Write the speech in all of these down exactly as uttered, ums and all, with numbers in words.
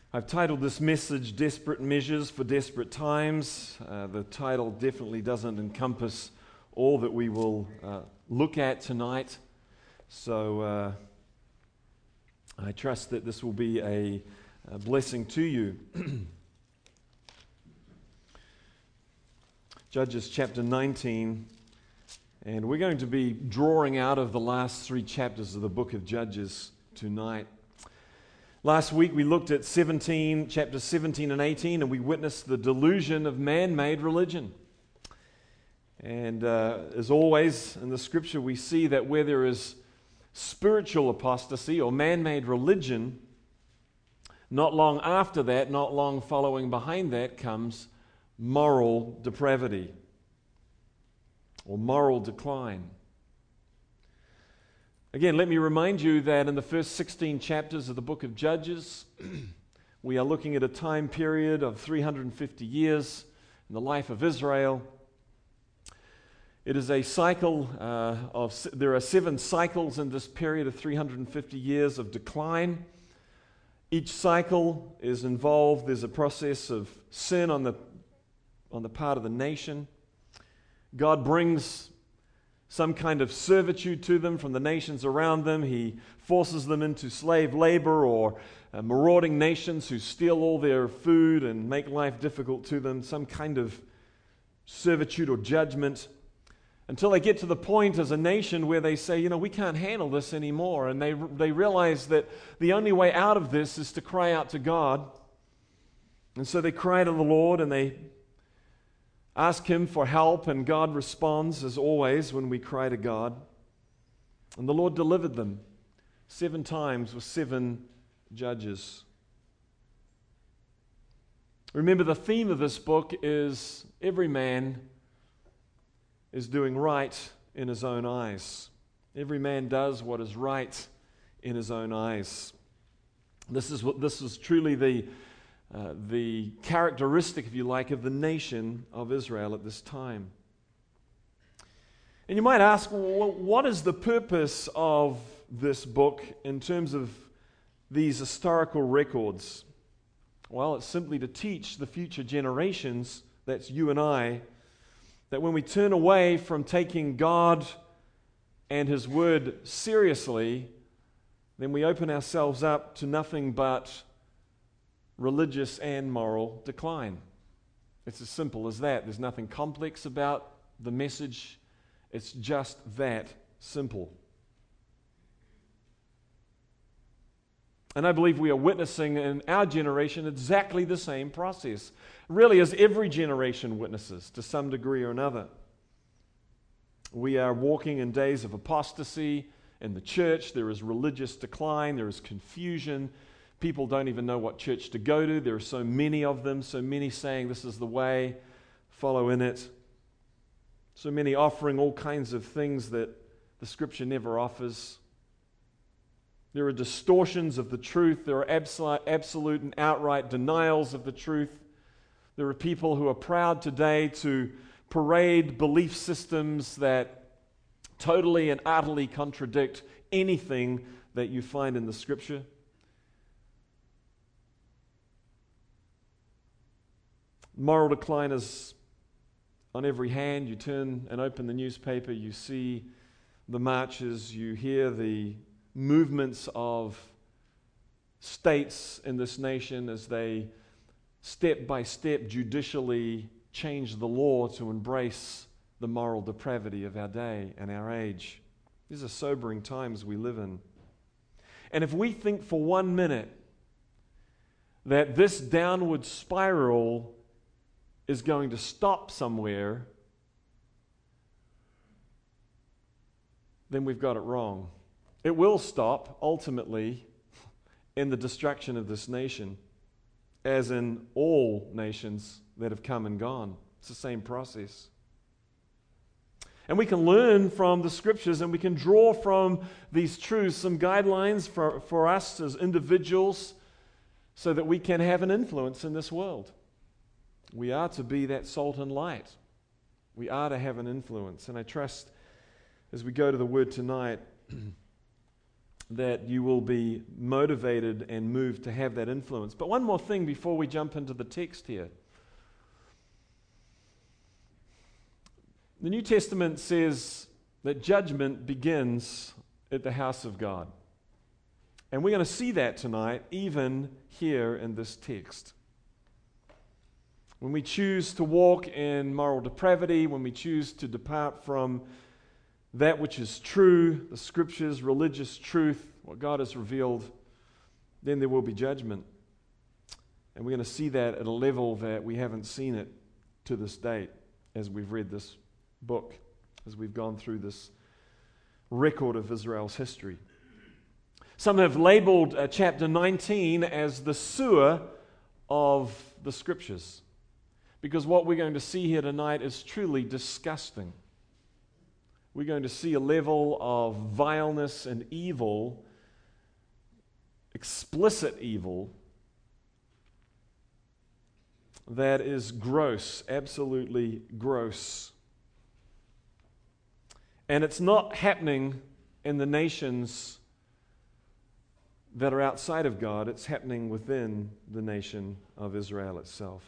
I've titled this message, Desperate Measures for Desperate Times. Uh, the title definitely doesn't encompass all that we will uh, look at tonight. So uh, I trust that this will be a, a blessing to you. Judges chapter nineteen, and we're going to be drawing out of the last three chapters of the book of Judges tonight. Last week we looked at seventeen, chapters seventeen and eighteen, and we witnessed the delusion of man-made religion. And uh, as always in the scripture, we see that where there is spiritual apostasy or man-made religion, not long after that, not long following behind that, comes moral depravity or moral decline. Again, let me remind you that in the first sixteen chapters of the book of Judges, we are looking at a time period of three hundred fifty years in the life of Israel. It is a cycle uh, of, there are seven cycles in this period of three hundred fifty years of decline. Each cycle is involved, there's a process of sin on the, on the part of the nation. God brings some kind of servitude to them from the nations around them. He forces them into slave labor or uh, marauding nations who steal all their food and make life difficult to them, some kind of servitude or judgment, until they get to the point as a nation where they say, you know, we can't handle this anymore. And they, they realize that the only way out of this is to cry out to God. And so they cry to the Lord and they ask Him for help, and God responds, as always, when we cry to God. And the Lord delivered them seven times with seven judges. Remember, the theme of this book is every man is doing right in his own eyes. Every man does what is right in his own eyes. This is what this is truly the Uh, the characteristic, if you like, of the nation of Israel at this time. And you might ask, well, what is the purpose of this book in terms of these historical records? Well, it's simply to teach the future generations, that's you and I, that when we turn away from taking God and His Word seriously, then we open ourselves up to nothing but religious and moral decline. It's as simple as that. There's nothing complex about the message. It's just that simple. And I believe we are witnessing in our generation exactly the same process, really, as every generation witnesses to some degree or another. We are walking in days of apostasy in the church. There is religious decline. There is confusion. People don't even know what church to go to. There are so many of them, so many saying this is the way, follow in it. So many offering all kinds of things that the Scripture never offers. There are distortions of the truth. There are absolute, absolute and outright denials of the truth. There are people who are proud today to parade belief systems that totally and utterly contradict anything that you find in the Scripture. Moral decline is on every hand. You turn and open the newspaper, you see the marches, you hear the movements of states in this nation as they step by step judicially change the law to embrace the moral depravity of our day and our age. These are sobering times we live in. And if we think for one minute that this downward spiral is going to stop somewhere, then we've got it wrong. It will stop, ultimately, in the destruction of this nation, as in all nations that have come and gone. It's the same process. And we can learn from the Scriptures, and we can draw from these truths some guidelines for, for us as individuals so that we can have an influence in this world. We are to be that salt and light. We are to have an influence. And I trust as we go to the Word tonight that you will be motivated and moved to have that influence. But one more thing before we jump into the text here. The New Testament says that judgment begins at the house of God. And we're going to see that tonight, even here in this text. When we choose to walk in moral depravity, when we choose to depart from that which is true, the Scriptures, religious truth, what God has revealed, then there will be judgment. And we're going to see that at a level that we haven't seen it to this date as we've read this book, as we've gone through this record of Israel's history. Some have labeled uh, chapter nineteen as the sewer of the Scriptures, because what we're going to see here tonight is truly disgusting. We're going to see a level of vileness and evil, explicit evil, that is gross, absolutely gross. And it's not happening in the nations that are outside of God, it's happening within the nation of Israel itself.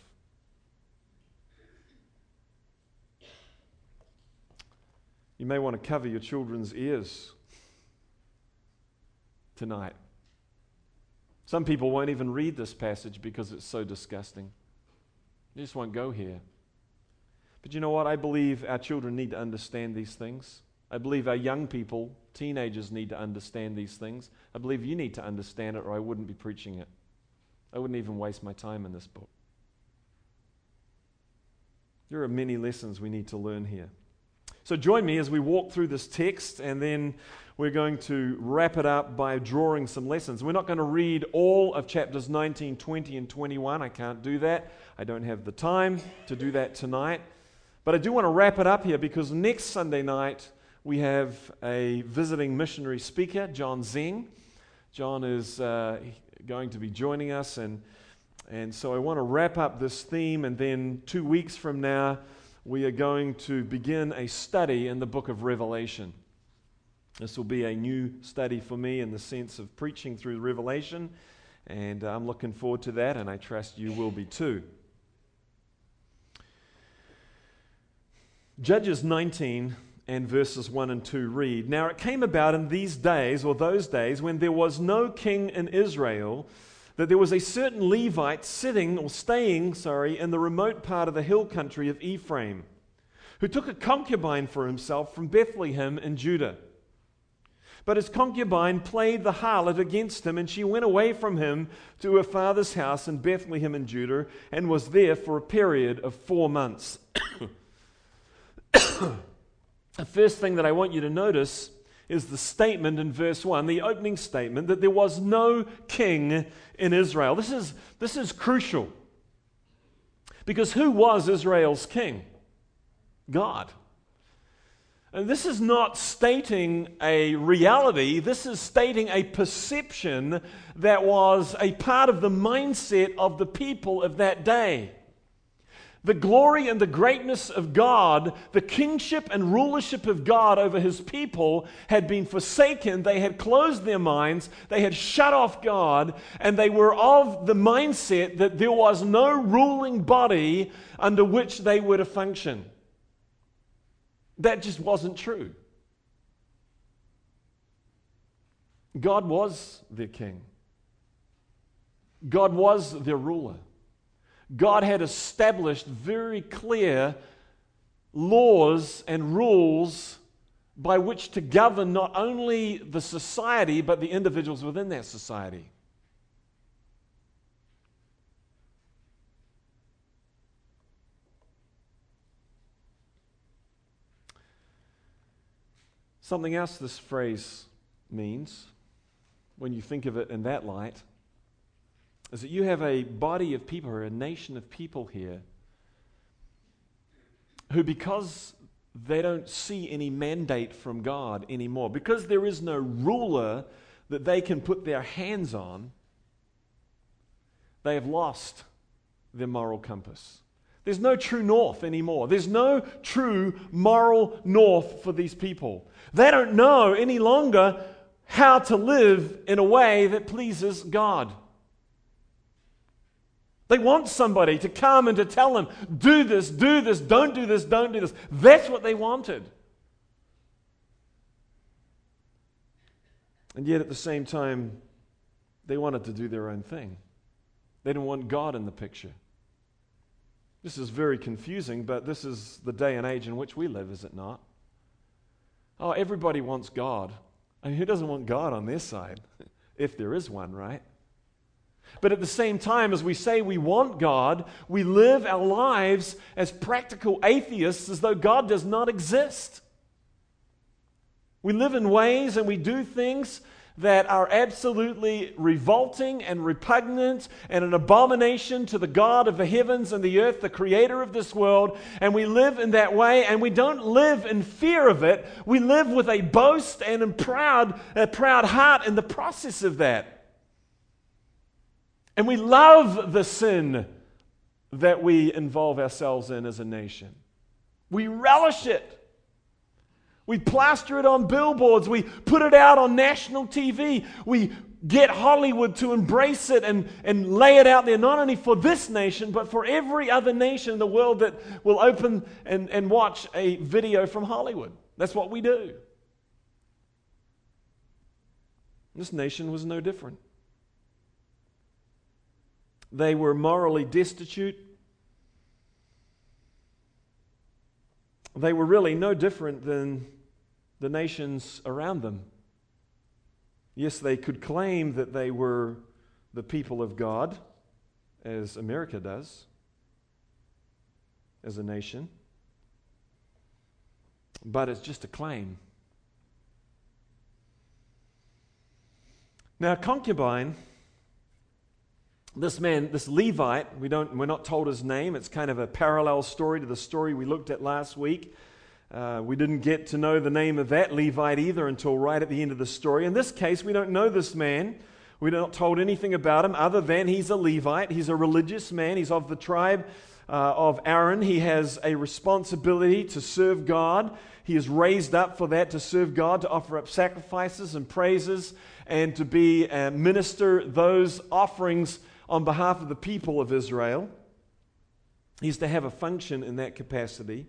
You may want to cover your children's ears tonight. Some people won't even read this passage because it's so disgusting. They just won't go here. But you know what? I believe our children need to understand these things. I believe our young people, teenagers, need to understand these things. I believe you need to understand it, or I wouldn't be preaching it. I wouldn't even waste my time in this book. There are many lessons we need to learn here. So join me as we walk through this text, and then we're going to wrap it up by drawing some lessons. We're not going to read all of chapters nineteen, twenty, and twenty-one. I can't do that. I don't have the time to do that tonight. But I do want to wrap it up here because next Sunday night we have a visiting missionary speaker, John Zeng. John is uh, going to be joining us, and, and so I want to wrap up this theme, and then two weeks from now we are going to begin a study in the book of Revelation. This will be a new study for me in the sense of preaching through Revelation, and I'm looking forward to that, and I trust you will be too. Judges nineteen and verses one and two read, "Now it came about in these days, or those days, when there was no king in Israel, that there was a certain Levite sitting, or staying, sorry, in the remote part of the hill country of Ephraim, who took a concubine for himself from Bethlehem in Judah. But his concubine played the harlot against him, and she went away from him to her father's house in Bethlehem in Judah, and was there for a period of four months." The first thing that I want you to notice is the statement in verse one, the opening statement, that there was no king in Israel. This is, this is crucial. Because who was Israel's king? God. And this is not stating a reality, this is stating a perception that was a part of the mindset of the people of that day. The glory and the greatness of God, the kingship and rulership of God over His people had been forsaken. They had closed their minds, they had shut off God, and they were of the mindset that there was no ruling body under which they were to function. That just wasn't true. God was their king. God was their ruler. God had established very clear laws and rules by which to govern not only the society, but the individuals within that society. Something else this phrase means, when you think of it in that light, is that you have a body of people, or a nation of people here, who, because they don't see any mandate from God anymore, because there is no ruler that they can put their hands on, they have lost their moral compass. There's no true north anymore. There's no true moral north for these people. They don't know any longer how to live in a way that pleases God. They want somebody to come and to tell them, do this, do this, don't do this, don't do this. That's what they wanted. And yet at the same time, they wanted to do their own thing. They didn't want God in the picture. This is very confusing, but this is the day and age in which we live, is it not? Oh, everybody wants God. I mean, who doesn't want God on their side? If there is one, right? But at the same time, as we say we want God, we live our lives as practical atheists as though God does not exist. We live in ways and we do things that are absolutely revolting and repugnant and an abomination to the God of the heavens and the earth, the creator of this world, and we live in that way, and we don't live in fear of it. We live with a boast and a proud, a proud heart in the process of that. And we love the sin that we involve ourselves in as a nation. We relish it. We plaster it on billboards. We put it out on national T V. We get Hollywood to embrace it and, and lay it out there, not only for this nation, but for every other nation in the world that will open and, and watch a video from Hollywood. That's what we do. This nation was no different. They were morally destitute. They were really no different than the nations around them. Yes, they could claim that they were the people of God, as America does, as a nation. But it's just a claim. Now, concubine, this man, this Levite, we don't, we're not told his name. It's kind of a parallel story to the story we looked at last week. Uh, we didn't get to know the name of that Levite either until right at the end of the story. In this case, we don't know this man. We're not told anything about him other than he's a Levite. He's a religious man. He's of the tribe uh, of Aaron. He has a responsibility to serve God. He is raised up for that, to serve God, to offer up sacrifices and praises, and to be uh, minister those offerings on behalf of the people of Israel. He's to have a function in that capacity.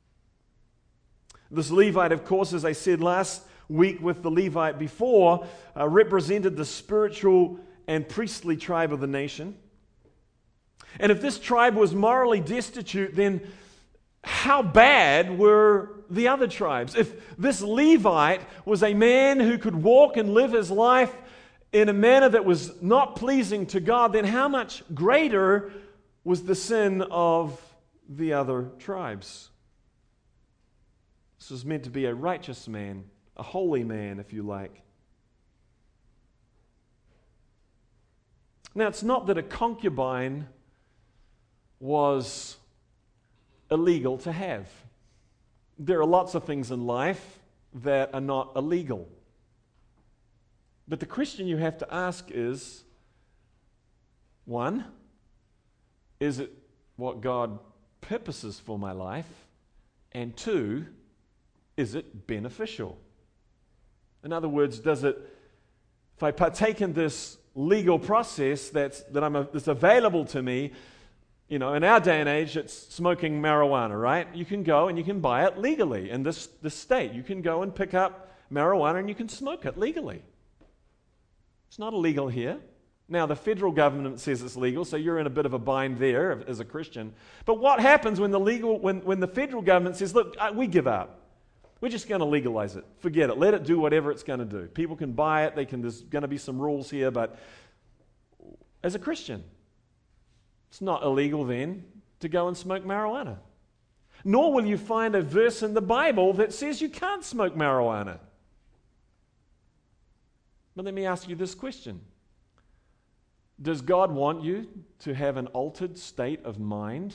This Levite, of course, as I said last week with the Levite before, uh, represented the spiritual and priestly tribe of the nation. And if this tribe was morally destitute, then how bad were the other tribes? If this Levite was a man who could walk and live his life in a manner that was not pleasing to God, then how much greater was the sin of the other tribes? This was meant to be a righteous man, a holy man, if you like. Now, it's not that a concubine was illegal to have. There are lots of things in life that are not illegal. But the question you have to ask is, one, is it what God purposes for my life? And two, is it beneficial? In other words, does it, if I partake in this legal process that's that I'm a, that's available to me, you know, in our day and age, it's smoking marijuana, right? You can go and you can buy it legally in this, this state. You can go and pick up marijuana and you can smoke it legally. It's not illegal here. Now, the federal government says it's legal, so you're in a bit of a bind there as a Christian. But what happens when the legal, when, when the federal government says, look, we give up. We're just going to legalize it. Forget it. Let it do whatever it's going to do. People can buy it. They can. There's going to be some rules here, but as a Christian, it's not illegal then to go and smoke marijuana. Nor will you find a verse in the Bible that says you can't smoke marijuana. But let me ask you this question. Does God want you to have an altered state of mind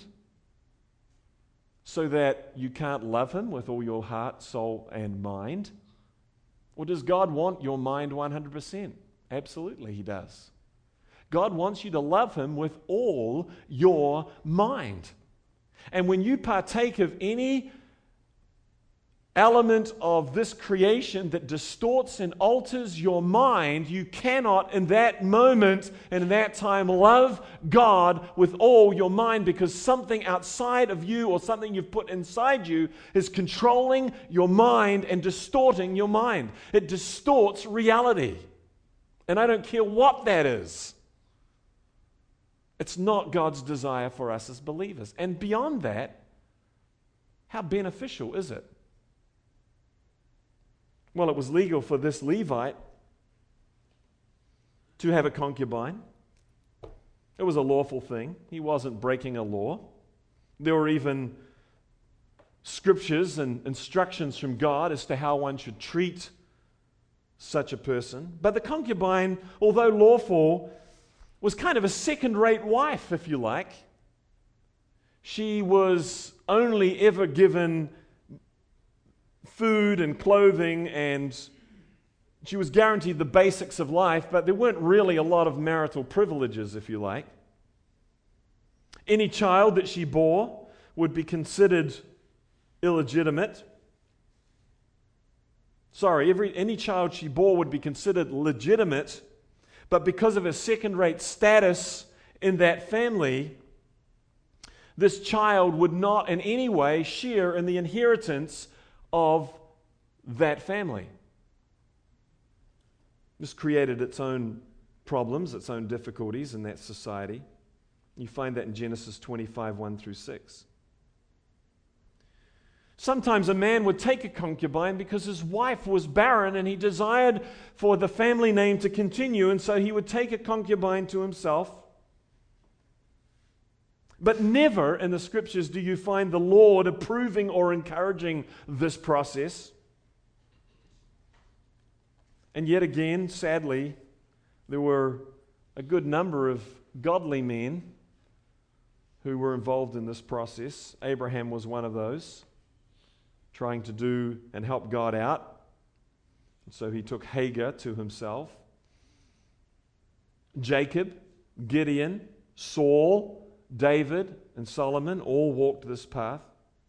so that you can't love Him with all your heart, soul, and mind? Or does God want your mind one hundred percent? Absolutely, He does. God wants you to love Him with all your mind. And when you partake of any element of this creation that distorts and alters your mind, you cannot in that moment and in that time love God with all your mind, because something outside of you or something you've put inside you is controlling your mind and distorting your mind. It distorts reality. And I don't care what that is. It's not God's desire for us as believers. And beyond that, how beneficial is it? Well, it was legal for this Levite to have a concubine. It was a lawful thing. He wasn't breaking a law. There were even scriptures and instructions from God as to how one should treat such a person. But the concubine, although lawful, was kind of a second-rate wife, if you like. She was only ever given food and clothing, and she was guaranteed the basics of life, but there weren't really a lot of marital privileges, if you like. Any child that she bore would be considered illegitimate. Sorry, every, any child she bore would be considered legitimate, but because of her second-rate status in that family, this child would not in any way share in the inheritance of that family. This created its own problems, its own difficulties in that society. You find that in Genesis twenty-five, one through six. Sometimes a man would take a concubine because his wife was barren and he desired for the family name to continue, and so he would take a concubine to himself. But never in the Scriptures do you find the Lord approving or encouraging this process. And yet again, sadly, there were a good number of godly men who were involved in this process. Abraham was one of those, trying to do and help God out. And so he took Hagar to himself. Jacob, Gideon, Saul, David, and Solomon all walked this path.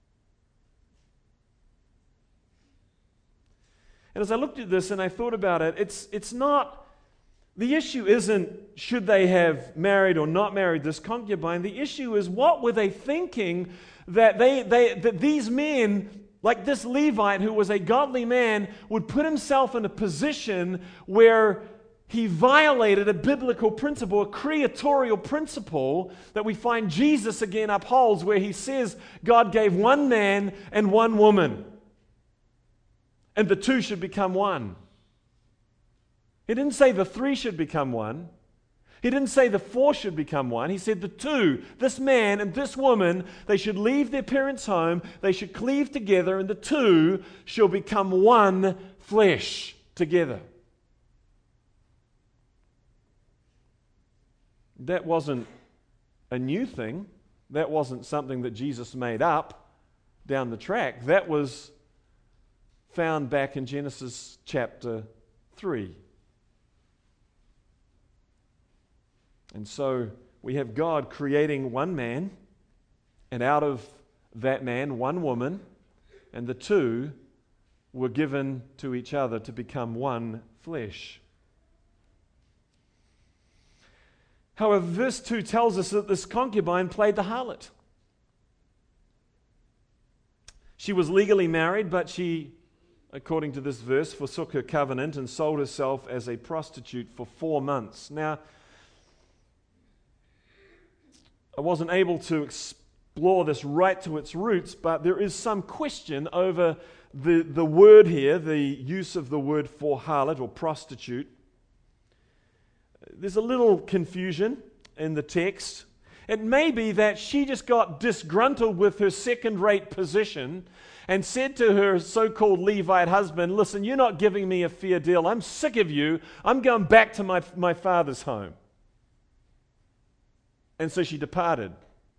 And as I looked at this and I thought about it, it's it's not, the issue isn't should they have married or not married this concubine. The issue is, what were they thinking that they they that these men, like this Levite who was a godly man, would put himself in a position where he violated a biblical principle, a creatorial principle that we find Jesus again upholds, where he says God gave one man and one woman, and the two should become one. He didn't say the three should become one. He didn't say the four should become one. He said the two, this man and this woman, they should leave their parents' home, they should cleave together, and the two shall become one flesh together. That wasn't a new thing. That wasn't something that Jesus made up down the track. That was found back in Genesis chapter three. And so we have God creating one man, and out of that man, one woman, and the two were given to each other to become one flesh. However, verse two tells us that this concubine played the harlot. She was legally married, but she, according to this verse, forsook her covenant and sold herself as a prostitute for four months. Now, I wasn't able to explore this right to its roots, but there is some question over the, the word here, the use of the word for harlot or prostitute. There's a little confusion in the text. It may be that she just got disgruntled with her second-rate position and said to her so-called Levite husband, listen, you're not giving me a fair deal. I'm sick of you. I'm going back to my, my father's home. And so she departed.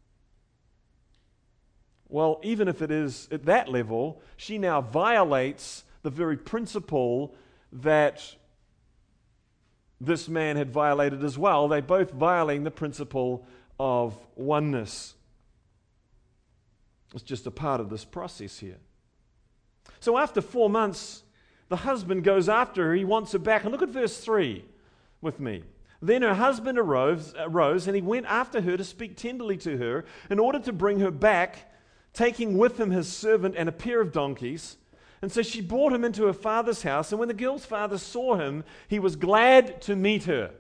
Well, even if it is at that level, she now violates the very principle that this man had violated as well. They both violating the principle of oneness. It's just a part of this process here. So after four months, the husband goes after her. He wants her back. And look at verse three with me. Then her husband arose, arose, and he went after her to speak tenderly to her in order to bring her back, taking with him his servant and a pair of donkeys. And so she brought him into her father's house. And when the girl's father saw him, he was glad to meet her.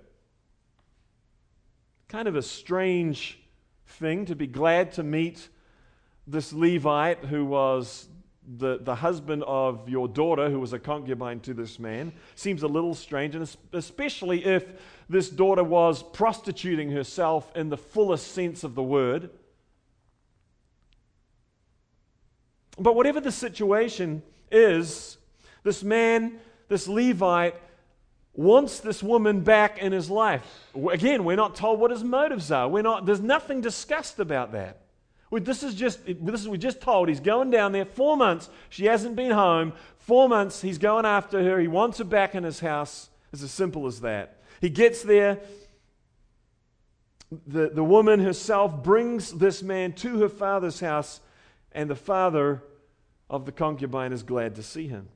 Kind of a strange thing to be glad to meet this Levite who was the, the husband of your daughter, who was a concubine to this man. Seems a little strange, and especially if this daughter was prostituting herself in the fullest sense of the word. But whatever the situation is, this man, this Levite, wants this woman back in his life. Again, we're not told what his motives are. We're not. There's nothing discussed about that. We, this is just. This is we're just told he's going down there. Four months. She hasn't been home. Four months. He's going after her. He wants her back in his house. It's as simple as that. He gets there. The the woman herself brings this man to her father's house, and the father of the concubine is glad to see him.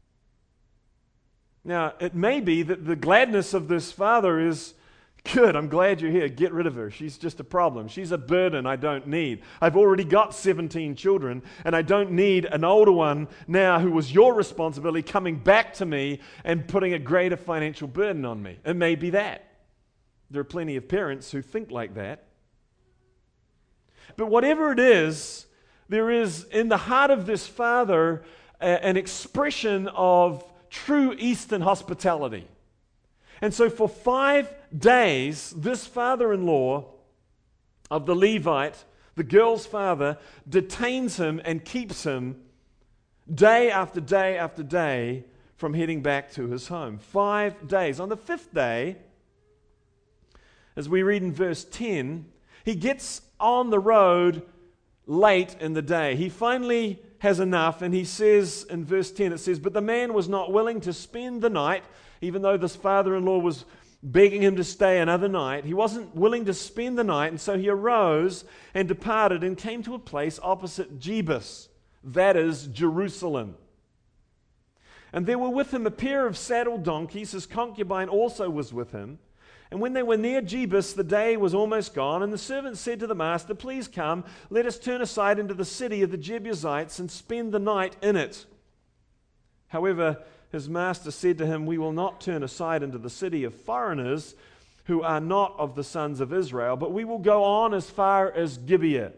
Now, it may be that the gladness of this father is, good, I'm glad you're here, get rid of her. She's just a problem. She's a burden I don't need. I've already got seventeen children, and I don't need an older one now who was your responsibility coming back to me and putting a greater financial burden on me. It may be that. There are plenty of parents who think like that. But whatever it is, there is in the heart of this father a, an expression of true Eastern hospitality. And so for five days, this father-in-law of the Levite, the girl's father, detains him and keeps him day after day after day from heading back to his home. Five days. On the fifth day, as we read in verse ten, he gets on the road late in the day. He finally has enough, and he says in verse ten, it says, but the man was not willing to spend the night, even though this father-in-law was begging him to stay another night. He wasn't willing to spend the night, and so he arose and departed and came to a place opposite Jebus, that is Jerusalem. And there were with him a pair of saddled donkeys. His concubine also was with him. And when they were near Jebus, the day was almost gone, and the servant said to the master, please come, let us turn aside into the city of the Jebusites and spend the night in it. However, his master said to him, we will not turn aside into the city of foreigners who are not of the sons of Israel, but we will go on as far as Gibeah.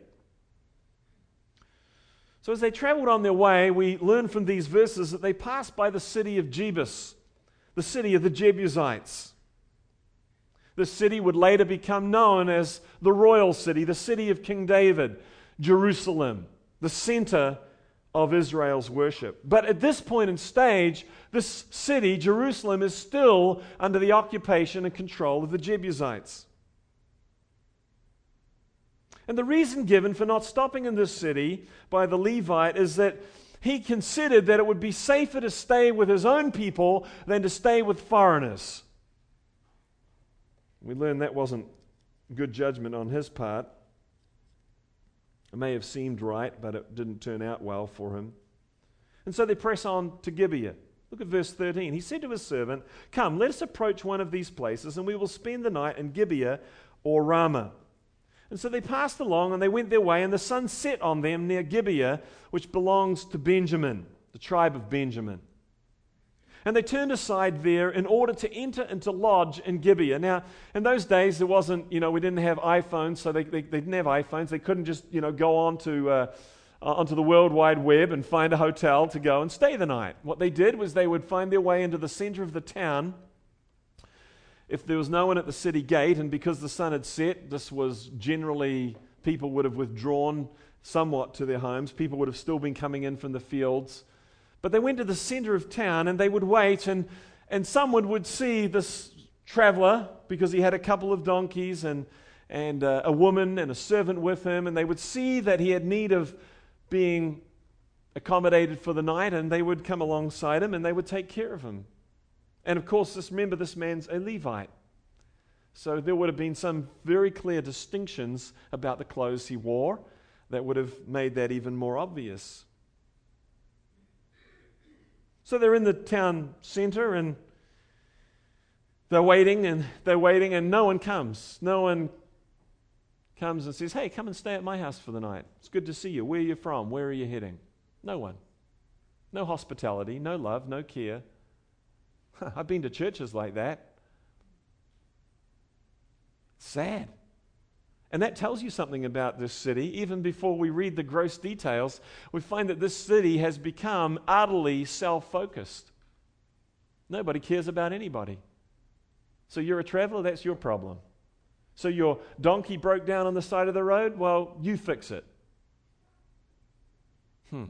So as they traveled on their way, we learn from these verses that they passed by the city of Jebus, the city of the Jebusites. The city would later become known as the royal city, the city of King David, Jerusalem, the center of Israel's worship. But at this point in stage, this city, Jerusalem, is still under the occupation and control of the Jebusites. And the reason given for not stopping in this city by the Levite is that he considered that it would be safer to stay with his own people than to stay with foreigners. We learned that wasn't good judgment on his part. It may have seemed right, but it didn't turn out well for him. And so they press on to Gibeah. Look at verse thirteen. He said to his servant, come, let us approach one of these places, and we will spend the night in Gibeah or Ramah. And so they passed along, and they went their way, and the sun set on them near Gibeah, which belongs to Benjamin, the tribe of Benjamin. And they turned aside there in order to enter into lodge in Gibeah. Now, in those days, there wasn't, you know, we didn't have iPhones, so they, they, they didn't have iPhones. They couldn't just, you know, go on to, uh, onto the World Wide Web and find a hotel to go and stay the night. What they did was they would find their way into the center of the town. If there was no one at the city gate, and because the sun had set, this was generally, people would have withdrawn somewhat to their homes. People would have still been coming in from the fields. But they went to the center of town, and they would wait, and, and someone would see this traveler, because he had a couple of donkeys and, and uh, a woman and a servant with him, and they would see that he had need of being accommodated for the night, and they would come alongside him, and they would take care of him. And of course, just remember, this man's a Levite. So there would have been some very clear distinctions about the clothes he wore that would have made that even more obvious. So they're in the town center and they're waiting and they're waiting and no one comes. No one comes and says, hey, come and stay at my house for the night. It's good to see you. Where are you from? Where are you heading? No one. No hospitality, no love, no care. I've been to churches like that. Sad. And that tells you something about this city. Even before we read the gross details, we find that this city has become utterly self-focused. Nobody cares about anybody. So you're a traveler, that's your problem. So your donkey broke down on the side of the road, well, you fix it. Hmm.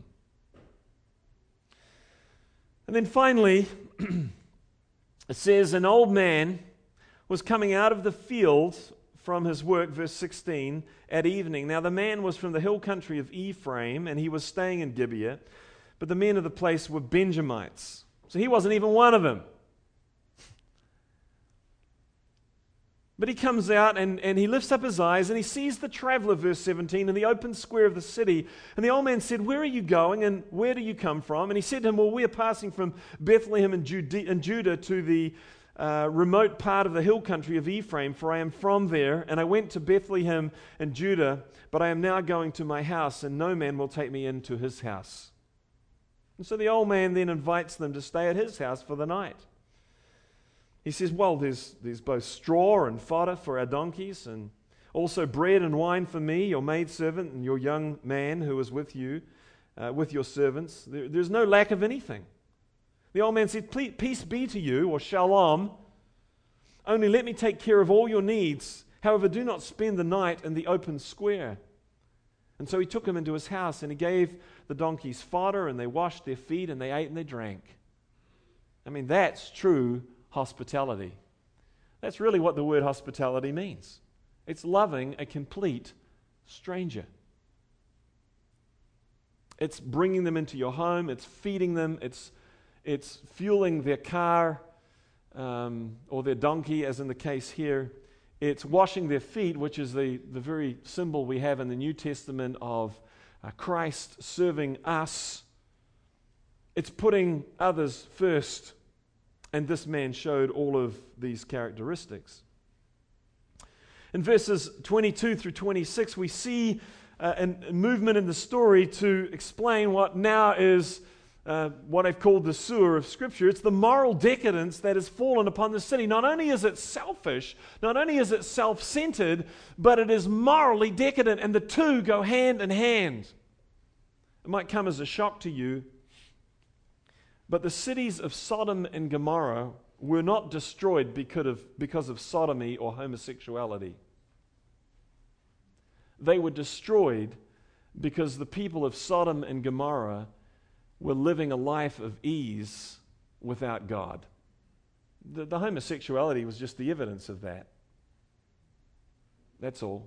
And then finally, it says, an old man was coming out of the field from his work, verse sixteen, at evening. Now the man was from the hill country of Ephraim, and he was staying in Gibeah, but the men of the place were Benjamites. So he wasn't even one of them. But he comes out and, and he lifts up his eyes and he sees the traveler, verse seventeen, in the open square of the city. And the old man said, where are you going and where do you come from? And he said to him, well, we are passing from Bethlehem in Judah, in Judah to the uh, remote part of the hill country of Ephraim, for I am from there. And I went to Bethlehem in Judah, but I am now going to my house, and no man will take me into his house. And so the old man then invites them to stay at his house for the night. He says, well, there's, there's both straw and fodder for our donkeys, and also bread and wine for me, your maidservant, and your young man who is with you, uh, with your servants. There, there's no lack of anything. The old man said, peace be to you, or shalom, only let me take care of all your needs. However, do not spend the night in the open square. And so he took him into his house, and he gave the donkeys fodder, and they washed their feet, and they ate and they drank. I mean, that's true hospitality. That's really what the word hospitality means. It's loving a complete stranger. It's bringing them into your home. It's feeding them. It's it's fueling their car um, or their donkey, as in the case here. It's washing their feet, which is the, the very symbol we have in the New Testament of uh, Christ serving us. It's putting others first. And this man showed all of these characteristics. In verses twenty-two through twenty-six, we see uh, a movement in the story to explain what now is uh, what I've called the sewer of Scripture. It's the moral decadence that has fallen upon the city. Not only is it selfish, not only is it self-centered, but it is morally decadent, and the two go hand in hand. It might come as a shock to you, but the cities of Sodom and Gomorrah were not destroyed because of, because of sodomy or homosexuality. They were destroyed because the people of Sodom and Gomorrah were living a life of ease without God. The, the homosexuality was just the evidence of that. That's all.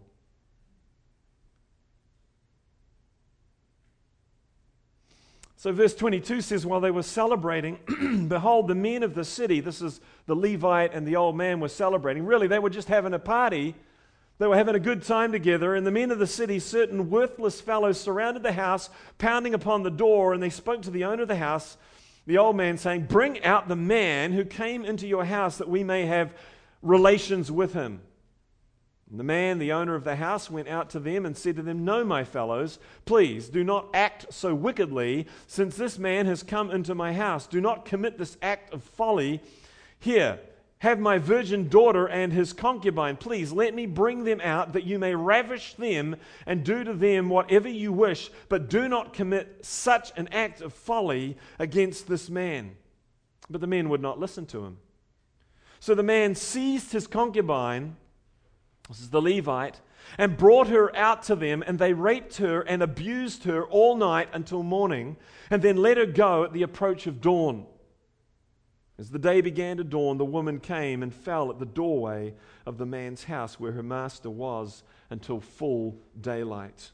So verse twenty-two says, while they were celebrating, behold, the men of the city, this is the Levite and the old man, were celebrating. Really, they were just having a party. They were having a good time together, and the men of the city, certain worthless fellows, surrounded the house, pounding upon the door, and they spoke to the owner of the house, the old man, saying, bring out the man who came into your house, that we may have relations with him. And the man, the owner of the house, went out to them and said to them, no, my fellows, please do not act so wickedly, since this man has come into my house. Do not commit this act of folly. Here, have my virgin daughter and his concubine. Please let me bring them out, that you may ravish them and do to them whatever you wish, but do not commit such an act of folly against this man. But the men would not listen to him. So the man seized his concubine, this is the Levite, and brought her out to them, and they raped her and abused her all night until morning, and then let her go at the approach of dawn. As the day began to dawn, the woman came and fell at the doorway of the man's house where her master was until full daylight.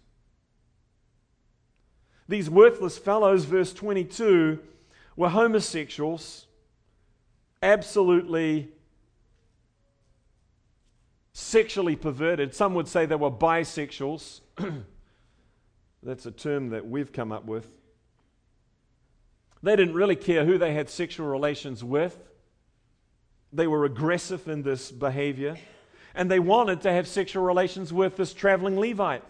These worthless fellows, verse twenty-two, were homosexuals, absolutely sexually perverted. Some would say they were bisexuals. That's a term that we've come up with. They didn't really care who they had sexual relations with. They were aggressive in this behavior. And they wanted to have sexual relations with this traveling Levite.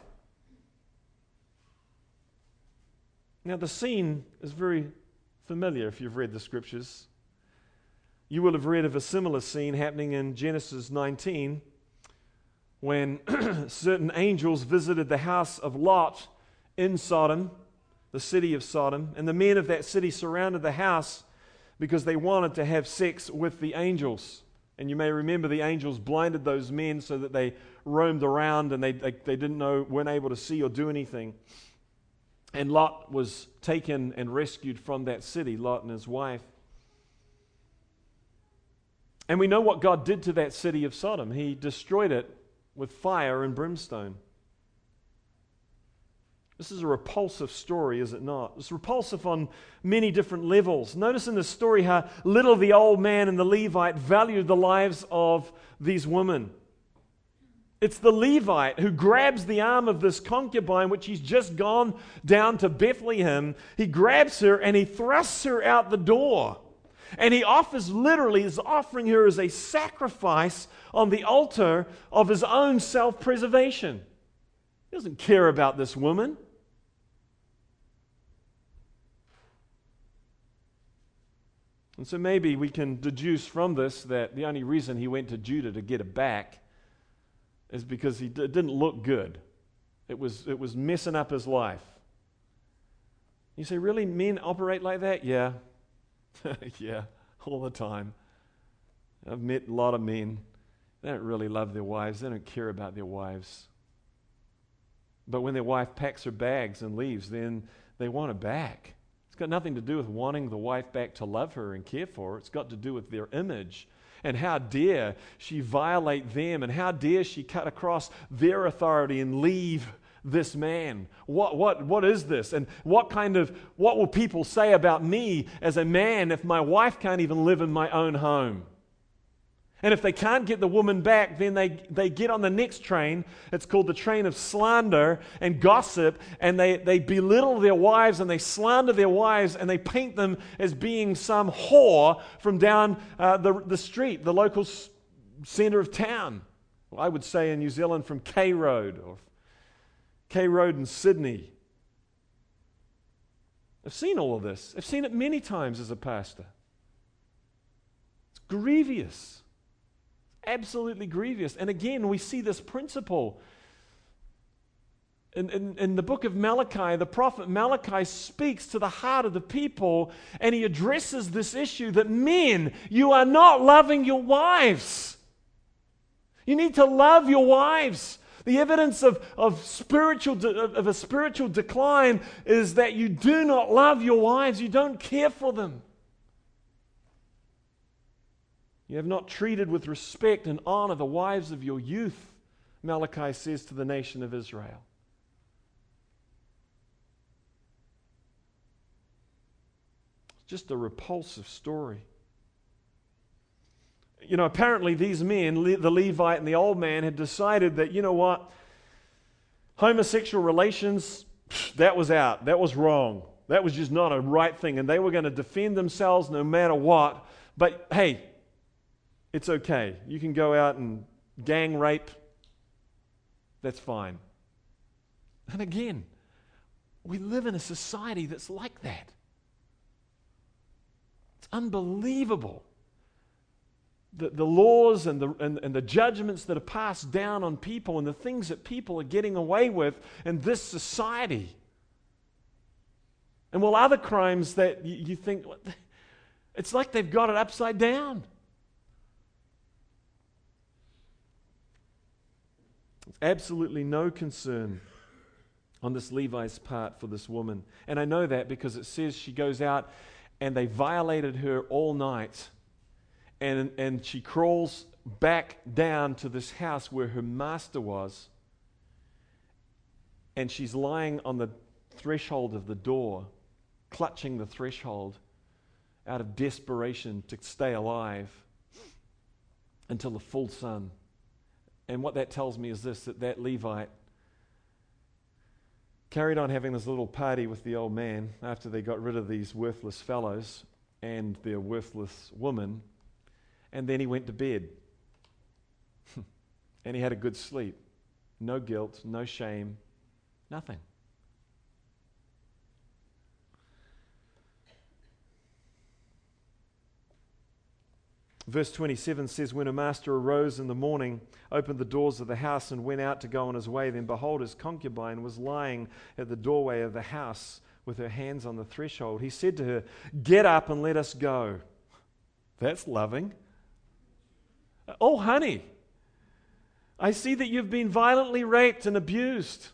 Now, the scene is very familiar if you've read the scriptures. You will have read of a similar scene happening in Genesis nineteen when certain angels visited the house of Lot in Sodom, the city of Sodom, and the men of that city surrounded the house because they wanted to have sex with the angels. And you may remember the angels blinded those men so that they roamed around and they, they, they didn't know, weren't able to see or do anything. And Lot was taken and rescued from that city, Lot and his wife. And we know what God did to that city of Sodom. He destroyed it with fire and brimstone. This is a repulsive story, is it not? It's repulsive on many different levels. Notice in the story how little the old man and the Levite valued the lives of these women. It's the Levite who grabs the arm of this concubine, which he's just gone down to Bethlehem. He grabs her and he thrusts her out the door. And he offers, literally, is offering her as a sacrifice on the altar of his own self-preservation. He doesn't care about this woman. And so maybe we can deduce from this that the only reason he went to Judah to get it back is because he d- it didn't look good. It was, it was messing up his life. You say, really? Men operate like that? Yeah. Yeah, all the time. I've met a lot of men. They don't really love their wives. They don't care about their wives. But when their wife packs her bags and leaves, then they want her back. It's got nothing to do with wanting the wife back to love her and care for her. It's got to do with their image. And how dare she violate them, and how dare she cut across their authority and leave this man? What what what is this? And what kind of what will people say about me as a man if my wife can't even live in my own home? And if they can't get the woman back, then they, they get on the next train. It's called the train of slander and gossip, and they, they belittle their wives and they slander their wives and they paint them as being some whore from down uh, the, the street, the local s- center of town. Well, I would say in New Zealand from K Road or K Road in Sydney. I've seen all of this. I've seen it many times as a pastor. It's grievous. Absolutely grievous. And again, we see this principle. In, in, in the book of Malachi, the prophet Malachi speaks to the heart of the people, and he addresses this issue that men, you are not loving your wives. You need to love your wives. The evidence of, of spiritual de, of a spiritual decline is that you do not love your wives. You don't care for them. You have not treated with respect and honor the wives of your youth, Malachi says to the nation of Israel. It's just a repulsive story. You know, apparently these men, the Levite and the old man, had decided that, you know what, homosexual relations, that was out. That was wrong. That was just not a right thing. And they were going to defend themselves no matter what. But hey, it's okay. You can go out and gang rape. That's fine. And again, we live in a society that's like that. It's unbelievable. The, the laws and the, and, and the judgments that are passed down on people and the things that people are getting away with in this society. And while other crimes that you, you think, it's like they've got it upside down. Absolutely no concern on this Levi's part for this woman. And I know that because it says she goes out and they violated her all night. And, and she crawls back down to this house where her master was. And she's lying on the threshold of the door, clutching the threshold out of desperation to stay alive until the full sun. And what that tells me is this, that that Levite carried on having this little party with the old man after they got rid of these worthless fellows and their worthless woman, and then he went to bed. And he had a good sleep. No guilt, no shame, nothing. Verse twenty-seven says, when a master arose in the morning, opened the doors of the house, and went out to go on his way, then behold, his concubine was lying at the doorway of the house with her hands on the threshold. He said to her, get up and let us go. That's loving. Oh, honey, I see that you've been violently raped and abused.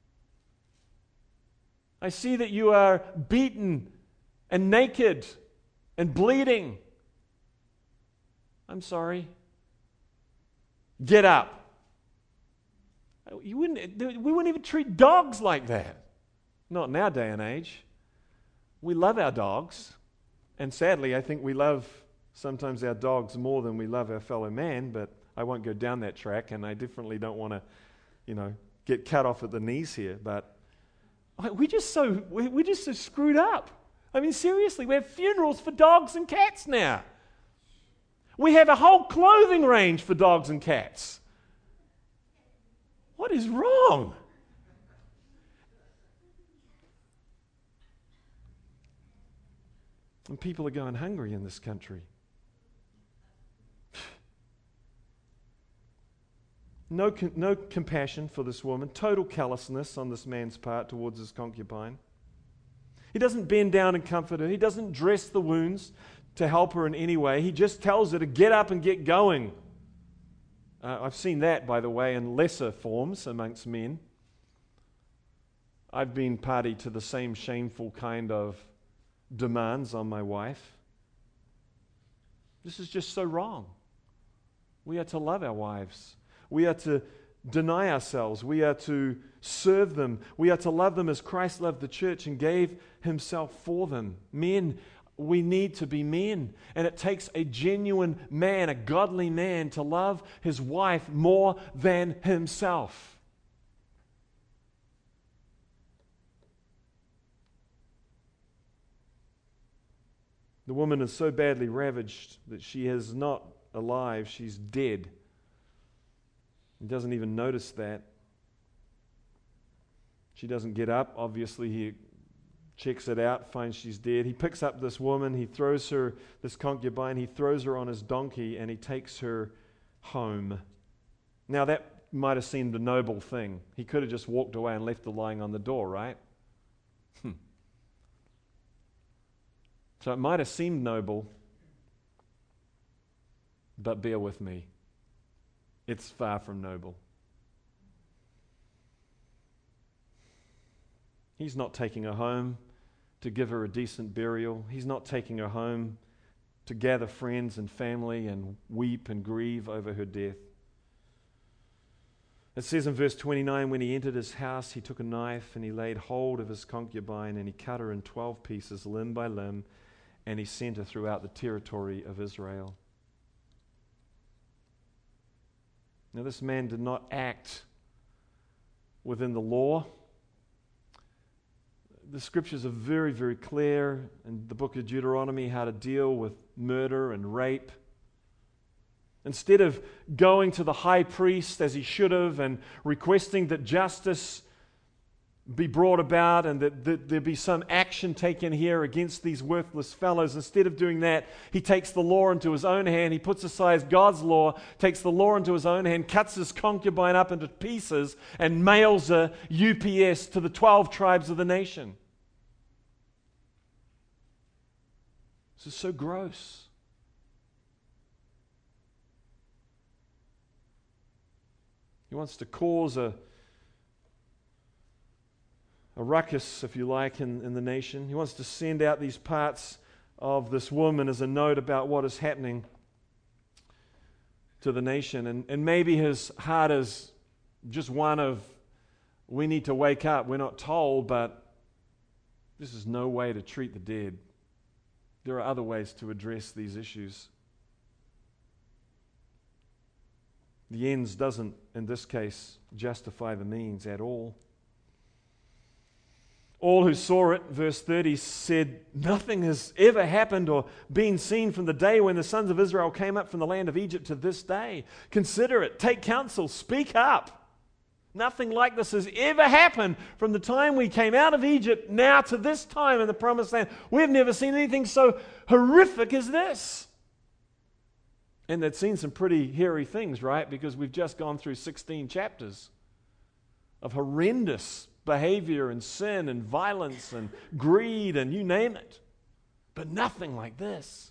I see that you are beaten and naked and bleeding. I'm sorry. Get up. You wouldn't, we wouldn't even treat dogs like that. Not in our day and age. We love our dogs. And sadly, I think we love sometimes our dogs more than we love our fellow man, but I won't go down that track, and I definitely don't want to, you know, get cut off at the knees here. But we just so we're just so screwed up. I mean, seriously, we have funerals for dogs and cats now. We have a whole clothing range for dogs and cats. What is wrong? And people are going hungry in this country. No, no compassion for this woman. Total callousness on this man's part towards his concubine. He doesn't bend down and comfort her. He doesn't dress the wounds to help her in any way. He just tells her to get up and get going. Uh, I've seen that, by the way, in lesser forms amongst men. I've been party to the same shameful kind of demands on my wife. This is just so wrong. We are to love our wives. We are to deny ourselves. We are to serve them. We are to love them as Christ loved the church and gave himself for them. Men, we need to be men. And it takes a genuine man, a godly man, to love his wife more than himself. The woman is so badly ravaged that she is not alive, she's dead. He doesn't even notice that. She doesn't get up. Obviously, he checks it out, finds she's dead. He picks up this woman, he throws her, this concubine, he throws her on his donkey, and he takes her home. Now, that might have seemed a noble thing. He could have just walked away and left her lying on the door, right? Hmm. So it might have seemed noble, but bear with me. It's far from noble. He's not taking her home to give her a decent burial. He's not taking her home to gather friends and family and weep and grieve over her death. It says in verse twenty-nine, when he entered his house, he took a knife and he laid hold of his concubine and he cut her in twelve pieces, limb by limb, and he sent her throughout the territory of Israel. Now, this man did not act within the law. The scriptures are very, very clear in the book of Deuteronomy how to deal with murder and rape. Instead of going to the high priest as he should have and requesting that justice be brought about and that, that there be some action taken here against these worthless fellows, instead of doing that, he takes the law into his own hand. He puts aside God's law, takes the law into his own hand, cuts his concubine up into pieces, and mails her U P S to the twelve tribes of the nation. This is so gross. He wants to cause a a ruckus, if you like, in, in the nation. He wants to send out these parts of this woman as a note about what is happening to the nation. And, and maybe his heart is just one of, we need to wake up. We're not told, but this is no way to treat the dead. There are other ways to address these issues. The ends doesn't, in this case, justify the means at all. All who saw it, verse thirty, said, "Nothing has ever happened or been seen from the day when the sons of Israel came up from the land of Egypt to this day. Consider it, take counsel, speak up. Nothing like this has ever happened from the time we came out of Egypt now to this time in the promised land. We've never seen anything so horrific as this." And they'd seen some pretty hairy things, right? Because we've just gone through sixteen chapters of horrendous behavior and sin and violence and greed and you name it. But nothing like this.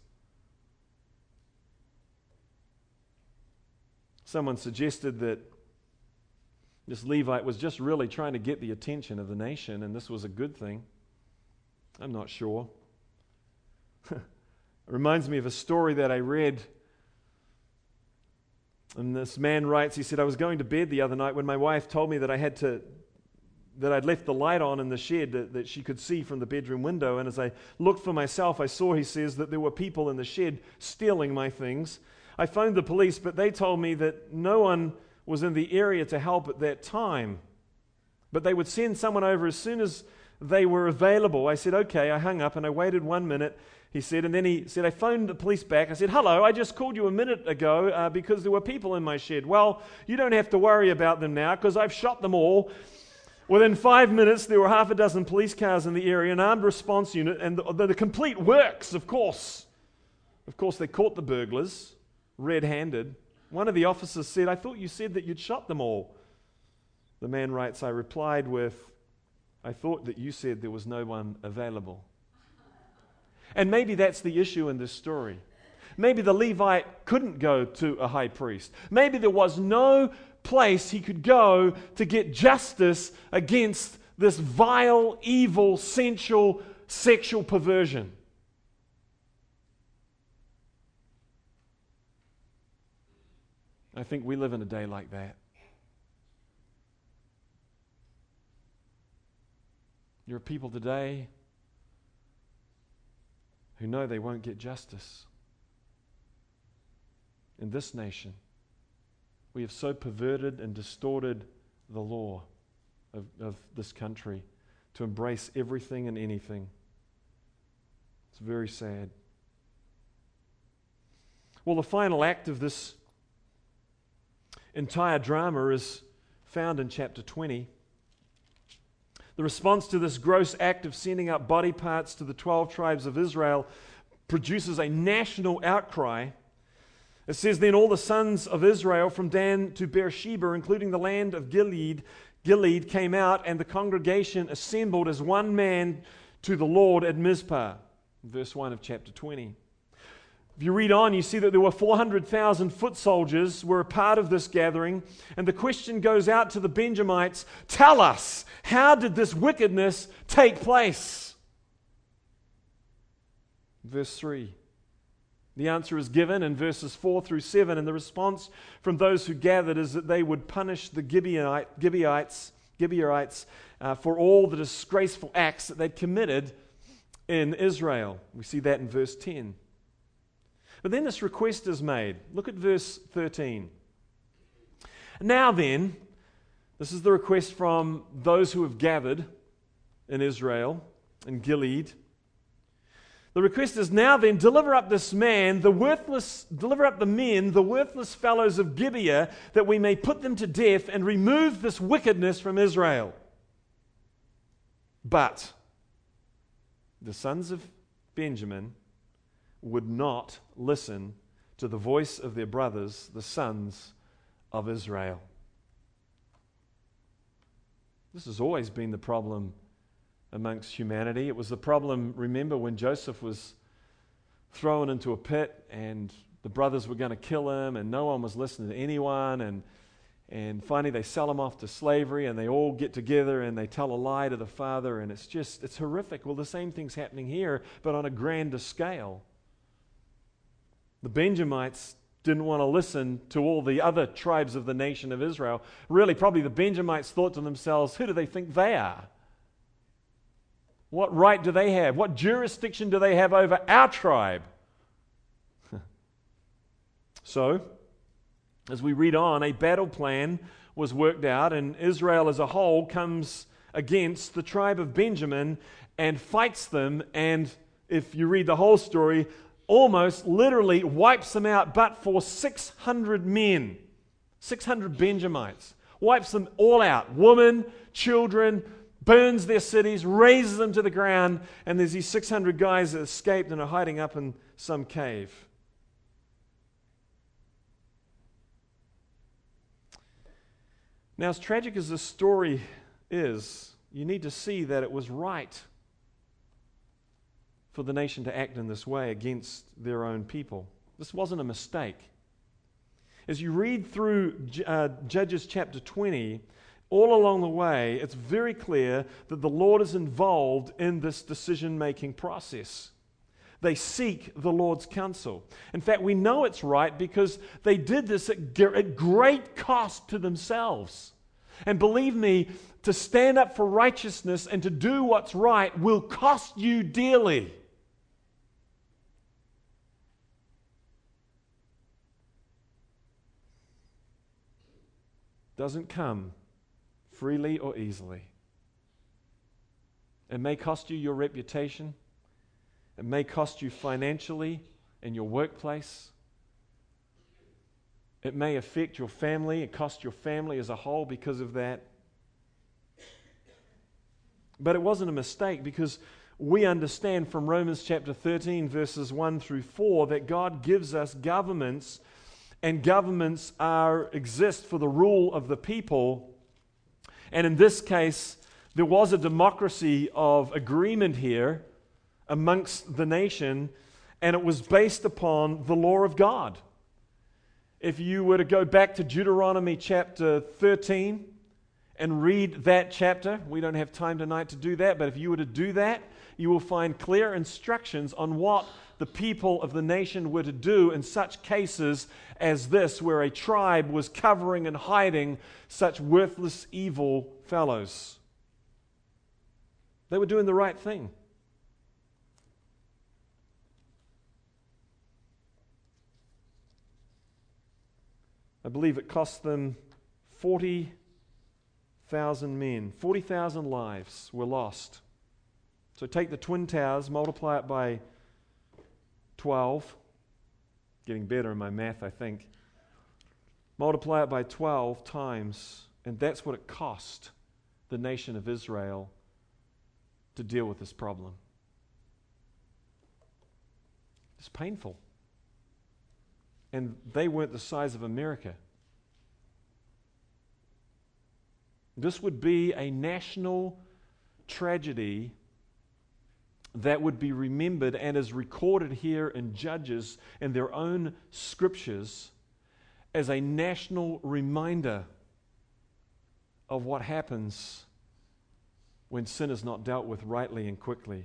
Someone suggested that this Levite was just really trying to get the attention of the nation, and this was a good thing. I'm not sure. It reminds me of a story that I read. And this man writes, he said, "I was going to bed the other night when my wife told me that I had to that I'd left the light on in the shed that, that she could see from the bedroom window. And as I looked for myself, I saw," he says, "that there were people in the shed stealing my things. I phoned the police, but they told me that no one was in the area to help at that time. But they would send someone over as soon as they were available." I said, "Okay." I hung up and I waited one minute, he said, and then he said, "I phoned the police back. I said, 'Hello, I just called you a minute ago uh, because there were people in my shed.' 'Well, you don't have to worry about them now because I've shot them all.' Within five minutes, there were half a dozen police cars in the area, an armed response unit, and the, the, the complete works, of course. Of course, they caught the burglars, red-handed. One of the officers said, 'I thought you said that you'd shot them all.' The man writes, 'I replied with, I thought that you said there was no one available.'" And maybe that's the issue in this story. Maybe the Levite couldn't go to a high priest. Maybe there was no place he could go to get justice against this vile, evil, sensual, sexual perversion. I think we live in a day like that. There are people today who know they won't get justice. In this nation, we have so perverted and distorted the law of, of this country to embrace everything and anything. It's very sad. Well, the final act of this entire drama is found in chapter twenty. The response to this gross act of sending up body parts to the twelve tribes of Israel produces a national outcry. It says, "Then all the sons of Israel from Dan to Beersheba, including the land of Gilead, Gilead came out, and the congregation assembled as one man to the Lord at Mizpah." Verse one of chapter twenty. If you read on, you see that there were four hundred thousand foot soldiers were a part of this gathering. And the question goes out to the Benjamites, "Tell us, how did this wickedness take place?" Verse three. The answer is given in verses four through seven, and the response from those who gathered is that they would punish the Gibeonite, Gibeonites, Gibeonites uh, for all the disgraceful acts that they'd committed in Israel. We see that in verse ten. But then this request is made. Look at verse thirteen. "Now then," this is the request from those who have gathered in Israel, in Gilead. The request is, "Now then, deliver up this man, the worthless, deliver up the men, the worthless fellows of Gibeah, that we may put them to death and remove this wickedness from Israel." But the sons of Benjamin would not listen to the voice of their brothers, the sons of Israel. This has always been the problem amongst humanity. It was the problem, remember, when Joseph was thrown into a pit and the brothers were going to kill him and no one was listening to anyone, and and finally they sell him off to slavery and they all get together and they tell a lie to the father, and it's just, it's horrific. Well, the same thing's happening here, but on a grander scale. The Benjamites didn't want to listen to all the other tribes of the nation of Israel. Really, probably the Benjamites thought to themselves, who do they think they are? What right do they have? What jurisdiction do they have over our tribe? So, as we read on, a battle plan was worked out, and Israel as a whole comes against the tribe of Benjamin and fights them, and if you read the whole story, almost literally wipes them out, but for six hundred men, six hundred Benjamites, wipes them all out, women, children, burns their cities, razes them to the ground, and there's these six hundred guys that escaped and are hiding up in some cave. Now, as tragic as this story is, you need to see that it was right for the nation to act in this way against their own people. This wasn't a mistake. As you read through uh, Judges chapter twenty, all along the way, it's very clear that the Lord is involved in this decision-making process. They seek the Lord's counsel. In fact, we know it's right because they did this at, g- at great cost to themselves. And believe me, to stand up for righteousness and to do what's right will cost you dearly. Doesn't come freely or easily. It may cost you your reputation. It may cost you financially in your workplace. It may affect your family and cost your family as a whole because of that. But it wasn't a mistake because we understand from Romans chapter thirteen, verses one through four, that God gives us governments, and governments are exist for the rule of the people. And in this case, there was a democracy of agreement here amongst the nation, and it was based upon the law of God. If you were to go back to Deuteronomy chapter thirteen and read that chapter, we don't have time tonight to do that, but if you were to do that, you will find clear instructions on what the people of the nation were to do in such cases as this, where a tribe was covering and hiding such worthless, evil fellows. They were doing the right thing. I believe it cost them forty thousand men. forty thousand lives were lost. So take the Twin Towers, multiply it by twelve. Getting better in my math, I think. Multiply it by twelve times, and that's what it cost the nation of Israel to deal with this problem. It's painful. And they weren't the size of America. This would be a national tragedy that would be remembered and is recorded here in Judges in their own scriptures as a national reminder of what happens when sin is not dealt with rightly and quickly.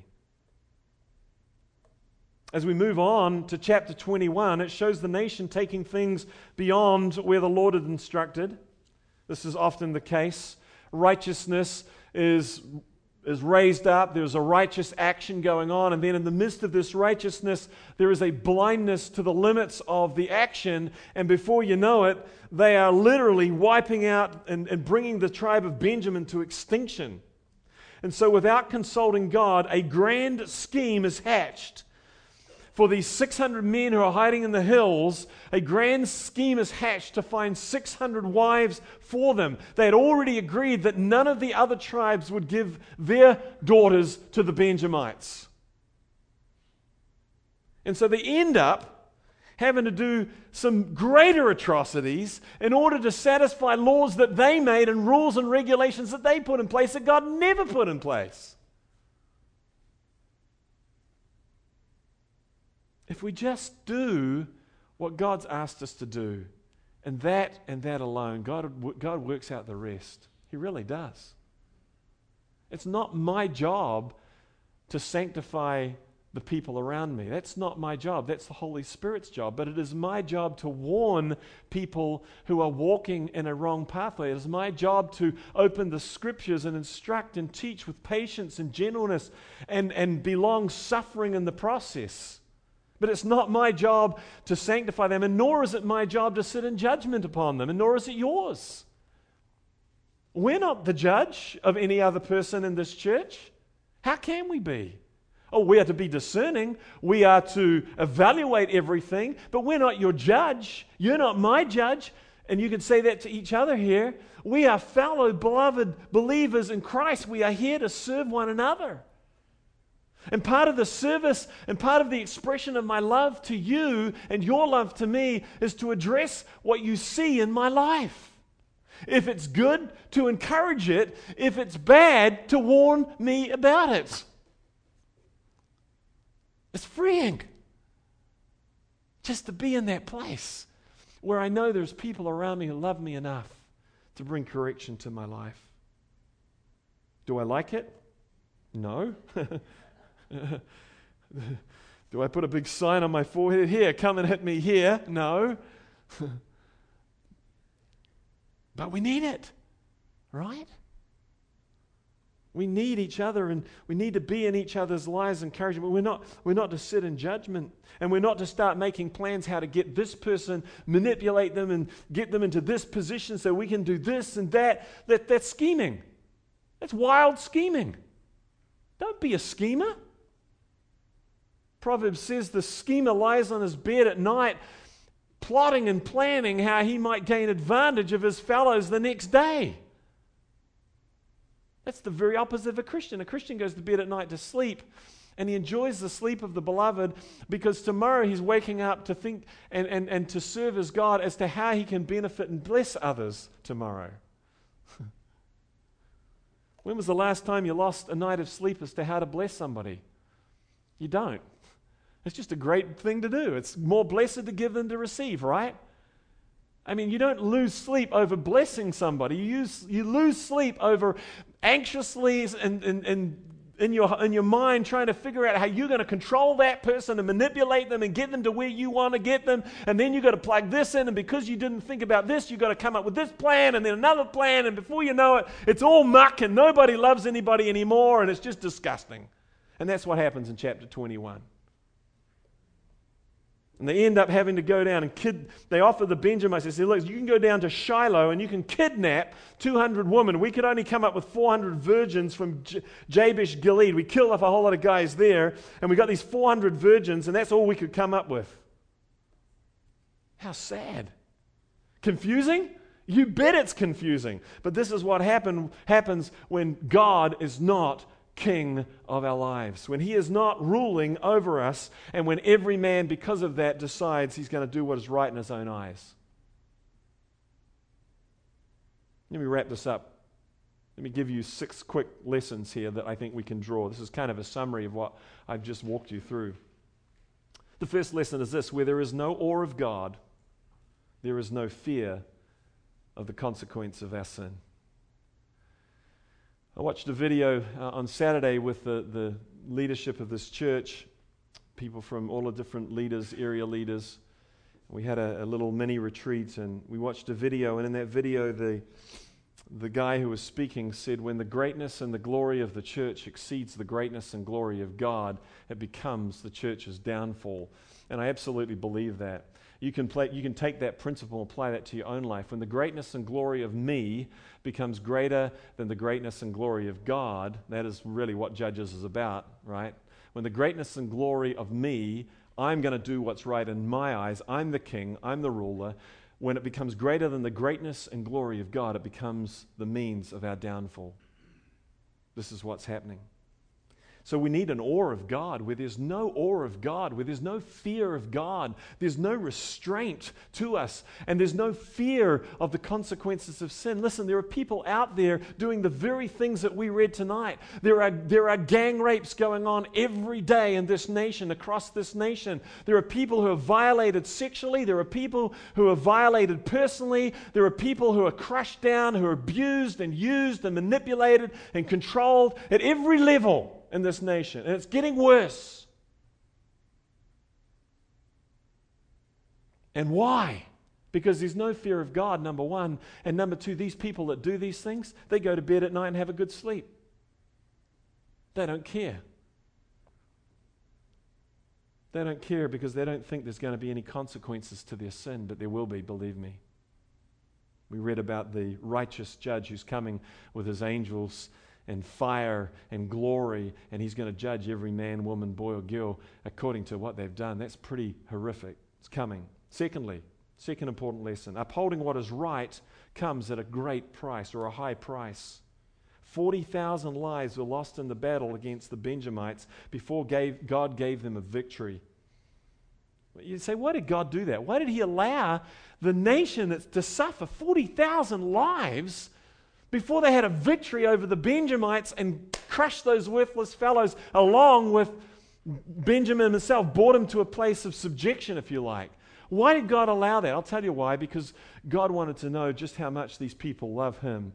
As we move on to chapter twenty-one, it shows the nation taking things beyond where the Lord had instructed. This is often the case. Righteousness is, is raised up. There's a righteous action going on. And then in the midst of this righteousness, there is a blindness to the limits of the action. And before you know it, they are literally wiping out and, and bringing the tribe of Benjamin to extinction. And so without consulting God, a grand scheme is hatched. For these six hundred men who are hiding in the hills, a grand scheme is hatched to find six hundred wives for them. They had already agreed that none of the other tribes would give their daughters to the Benjamites. And so they end up having to do some greater atrocities in order to satisfy laws that they made and rules and regulations that they put in place that God never put in place. If we just do what God's asked us to do, and that and that alone, God, God works out the rest. He really does. It's not my job to sanctify the people around me. That's not my job. That's the Holy Spirit's job. But it is my job to warn people who are walking in a wrong pathway. It is my job to open the Scriptures and instruct and teach with patience and gentleness and, and be long-suffering in the process. But it's not my job to sanctify them, and nor is it my job to sit in judgment upon them, and nor is it yours. We're not the judge of any other person in this church. How can we be? Oh, we are to be discerning. We are to evaluate everything, but we're not your judge. You're not my judge. And you can say that to each other here. We are fellow beloved believers in Christ. We are here to serve one another. And part of the service and part of the expression of my love to you and your love to me is to address what you see in my life. If it's good, to encourage it. If it's bad, to warn me about it. It's freeing just to be in that place where I know there's people around me who love me enough to bring correction to my life. Do I like it? No. Do I put a big sign on my forehead? Here, come and hit me here? No. But we need it, right? We need each other, and we need to be in each other's lives encouraging. But we're not, we're not to sit in judgment, and we're not to start making plans how to get this person, manipulate them, and get them into this position so we can do this and that. That that's scheming. That's wild scheming. Don't be a schemer. Proverbs says the schemer lies on his bed at night, plotting and planning how he might gain advantage of his fellows the next day. That's the very opposite of a Christian. A Christian goes to bed at night to sleep, and he enjoys the sleep of the beloved because tomorrow he's waking up to think and, and, and to serve as God as to how he can benefit and bless others tomorrow. When was the last time you lost a night of sleep as to how to bless somebody? You don't. It's just a great thing to do. It's more blessed to give than to receive, right? I mean, you don't lose sleep over blessing somebody. You, use, you lose sleep over anxiously and, and, and in your, in your mind trying to figure out how you're going to control that person and manipulate them and get them to where you want to get them. And then you've got to plug this in, and because you didn't think about this, you've got to come up with this plan and then another plan, and before you know it, it's all muck and nobody loves anybody anymore, and it's just disgusting. And that's what happens in chapter twenty-one. And they end up having to go down and kid. They offer the Benjamites. They say, look, you can go down to Shiloh and you can kidnap two hundred women. We could only come up with four hundred virgins from J- Jabesh Gilead. We killed off a whole lot of guys there, and we got these four hundred virgins, and that's all we could come up with. How sad. Confusing? You bet it's confusing. But this is what happen, happens when God is not King of our lives, when he is not ruling over us, and when every man, because of that, decides he's going to do what is right in his own eyes. Let me wrap this up. Let me give you six quick lessons here that I think we can draw. This is kind of a summary of what I've just walked you through. The first lesson is this: where there is no awe of God, there is no fear of the consequence of our sin. I watched a video uh, on Saturday with the, the leadership of this church, people from all the different leaders, area leaders. We had a, a little mini retreat, and we watched a video, and in that video the, the guy who was speaking said, when the greatness and the glory of the church exceeds the greatness and glory of God, it becomes the church's downfall. And I absolutely believe that. You can play, you can take that principle and apply that to your own life. When the greatness and glory of me becomes greater than the greatness and glory of God, that is really what Judges is about, right? When the greatness and glory of me, I'm going to do what's right in my eyes. I'm the king. I'm the ruler. When it becomes greater than the greatness and glory of God, it becomes the means of our downfall. This is what's happening. So we need an awe of God. Where there's no awe of God, where there's no fear of God, there's no restraint to us, and there's no fear of the consequences of sin. Listen, there are people out there doing the very things that we read tonight. There are, there are gang rapes going on every day in this nation, across this nation. There are people who are violated sexually. There are people who are violated personally. There are people who are crushed down, who are abused and used and manipulated and controlled at every level in this nation, and it's getting worse. And why? Because there's no fear of God, number one, and number two, these people that do these things, they go to bed at night and have a good sleep. They don't care. They don't care because they don't think there's going to be any consequences to their sin, but there will be, believe me. We read about the righteous judge who's coming with his angels and fire and glory, and he's going to judge every man, woman, boy, or girl according to what they've done. That's pretty horrific. It's coming. Secondly, second important lesson, upholding what is right comes at a great price or a high price. forty thousand lives were lost in the battle against the Benjamites before gave, God gave them a victory. You say, why did God do that? Why did he allow the nation that's to suffer forty thousand lives before they had a victory over the Benjamites and crushed those worthless fellows along with Benjamin himself, brought him to a place of subjection, if you like? Why did God allow that? I'll tell you why. Because God wanted to know just how much these people love him.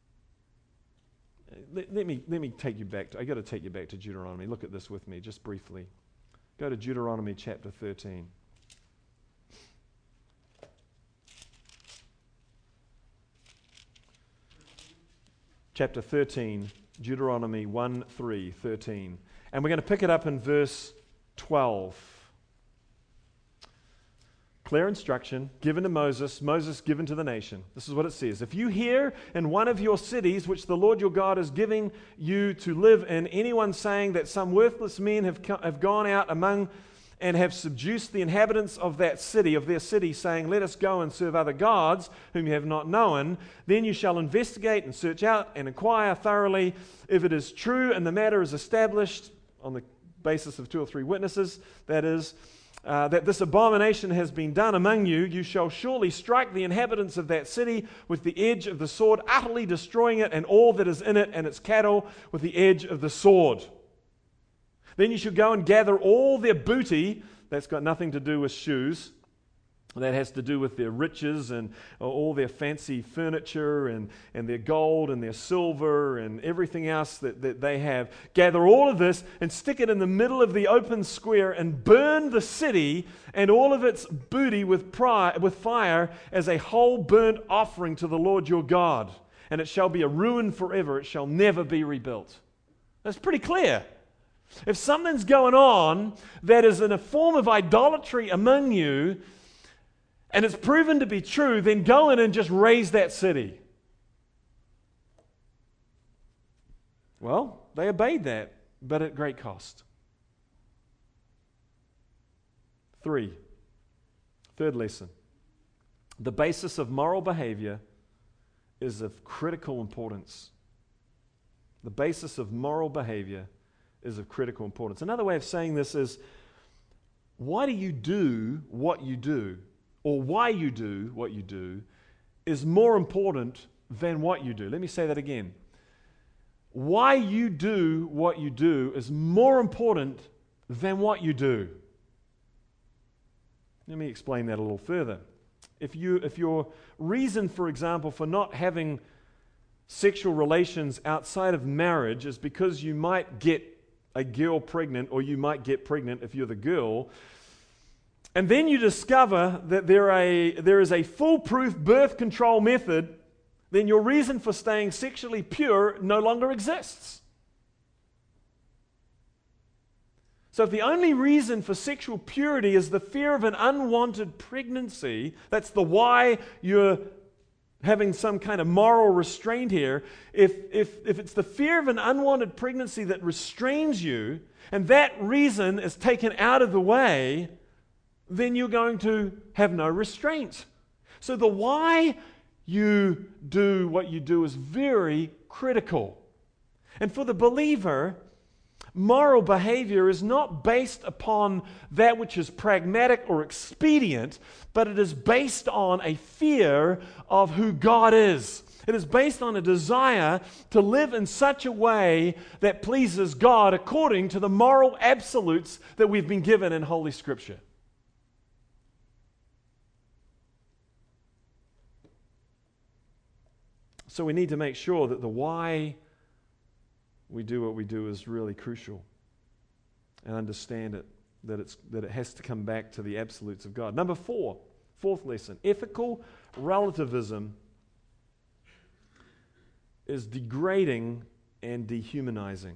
Let, let me let me take you back to, I got to take you back to Deuteronomy. Look at this with me, just briefly. Go to Deuteronomy chapter thirteen. Chapter thirteen, Deuteronomy one, three, thirteen. And we're going to pick it up in verse twelve. Clear instruction given to Moses, Moses given to the nation. This is what it says. If you hear in one of your cities, which the Lord your God is giving you to live in, anyone saying that some worthless men have, co- have gone out among and have seduced the inhabitants of that city, of their city, saying, let us go and serve other gods whom you have not known, then you shall investigate and search out and inquire thoroughly. If it is true and the matter is established on the basis of two or three witnesses, that is, Uh, that this abomination has been done among you, you shall surely strike the inhabitants of that city with the edge of the sword, utterly destroying it and all that is in it and its cattle with the edge of the sword. Then you shall go and gather all their booty. That's got nothing to do with shoes. That has to do with their riches and all their fancy furniture and, and their gold and their silver and everything else that, that they have. Gather all of this and stick it in the middle of the open square and burn the city and all of its booty with, pri- with fire as a whole burnt offering to the Lord your God. And it shall be a ruin forever. It shall never be rebuilt. That's pretty clear. If something's going on that is in a form of idolatry among you, and it's proven to be true, then go in and just raise that city. Well, they obeyed that, but at great cost. Three, third lesson. The basis of moral behavior is of critical importance. The basis of moral behavior is of critical importance. Another way of saying this is, why do you do what you do? Or why you do what you do is more important than what you do. Let me say that again. Why you do what you do is more important than what you do. Let me explain that a little further. If you, if your reason, for example, for not having sexual relations outside of marriage is because you might get a girl pregnant, or you might get pregnant if you're the girl, and then you discover that there, a, there is a foolproof birth control method, then your reason for staying sexually pure no longer exists. So if the only reason for sexual purity is the fear of an unwanted pregnancy, that's the why you're having some kind of moral restraint here. If, if, if it's the fear of an unwanted pregnancy that restrains you, and that reason is taken out of the way, then you're going to have no restraint. So the why you do what you do is very critical. And for the believer, moral behavior is not based upon that which is pragmatic or expedient, but it is based on a fear of who God is. It is based on a desire to live in such a way that pleases God according to the moral absolutes that we've been given in Holy Scripture. So we need to make sure that the why we do what we do is really crucial, and understand it, that it's that it has to come back to the absolutes of God. Number four, fourth lesson, ethical relativism is degrading and dehumanizing.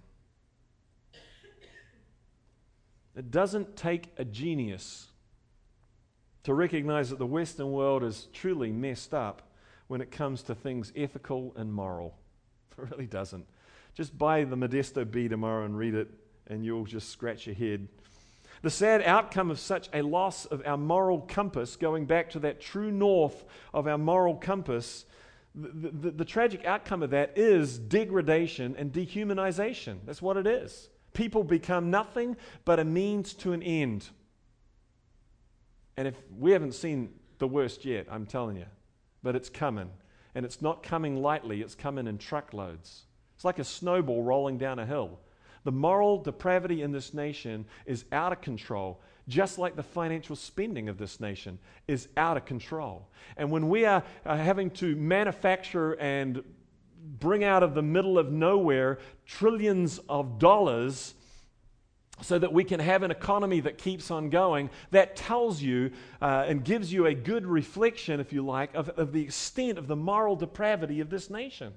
It doesn't take a genius to recognize that the Western world is truly messed up when it comes to things ethical and moral. It really doesn't. Just buy the Modesto Bee tomorrow and read it, and you'll just scratch your head. The sad outcome of such a loss of our moral compass, going back to that true north of our moral compass, the, the, the tragic outcome of that is degradation and dehumanization. That's what it is. People become nothing but a means to an end. And if we haven't seen the worst yet, I'm telling you, but it's coming. And it's not coming lightly, it's coming in truckloads. It's like a snowball rolling down a hill. The moral depravity in this nation is out of control, just like the financial spending of this nation is out of control. And when we are, are having to manufacture and bring out of the middle of nowhere trillions of dollars so that we can have an economy that keeps on going, that tells you uh, and gives you a good reflection, if you like, of, of the extent of the moral depravity of this nation.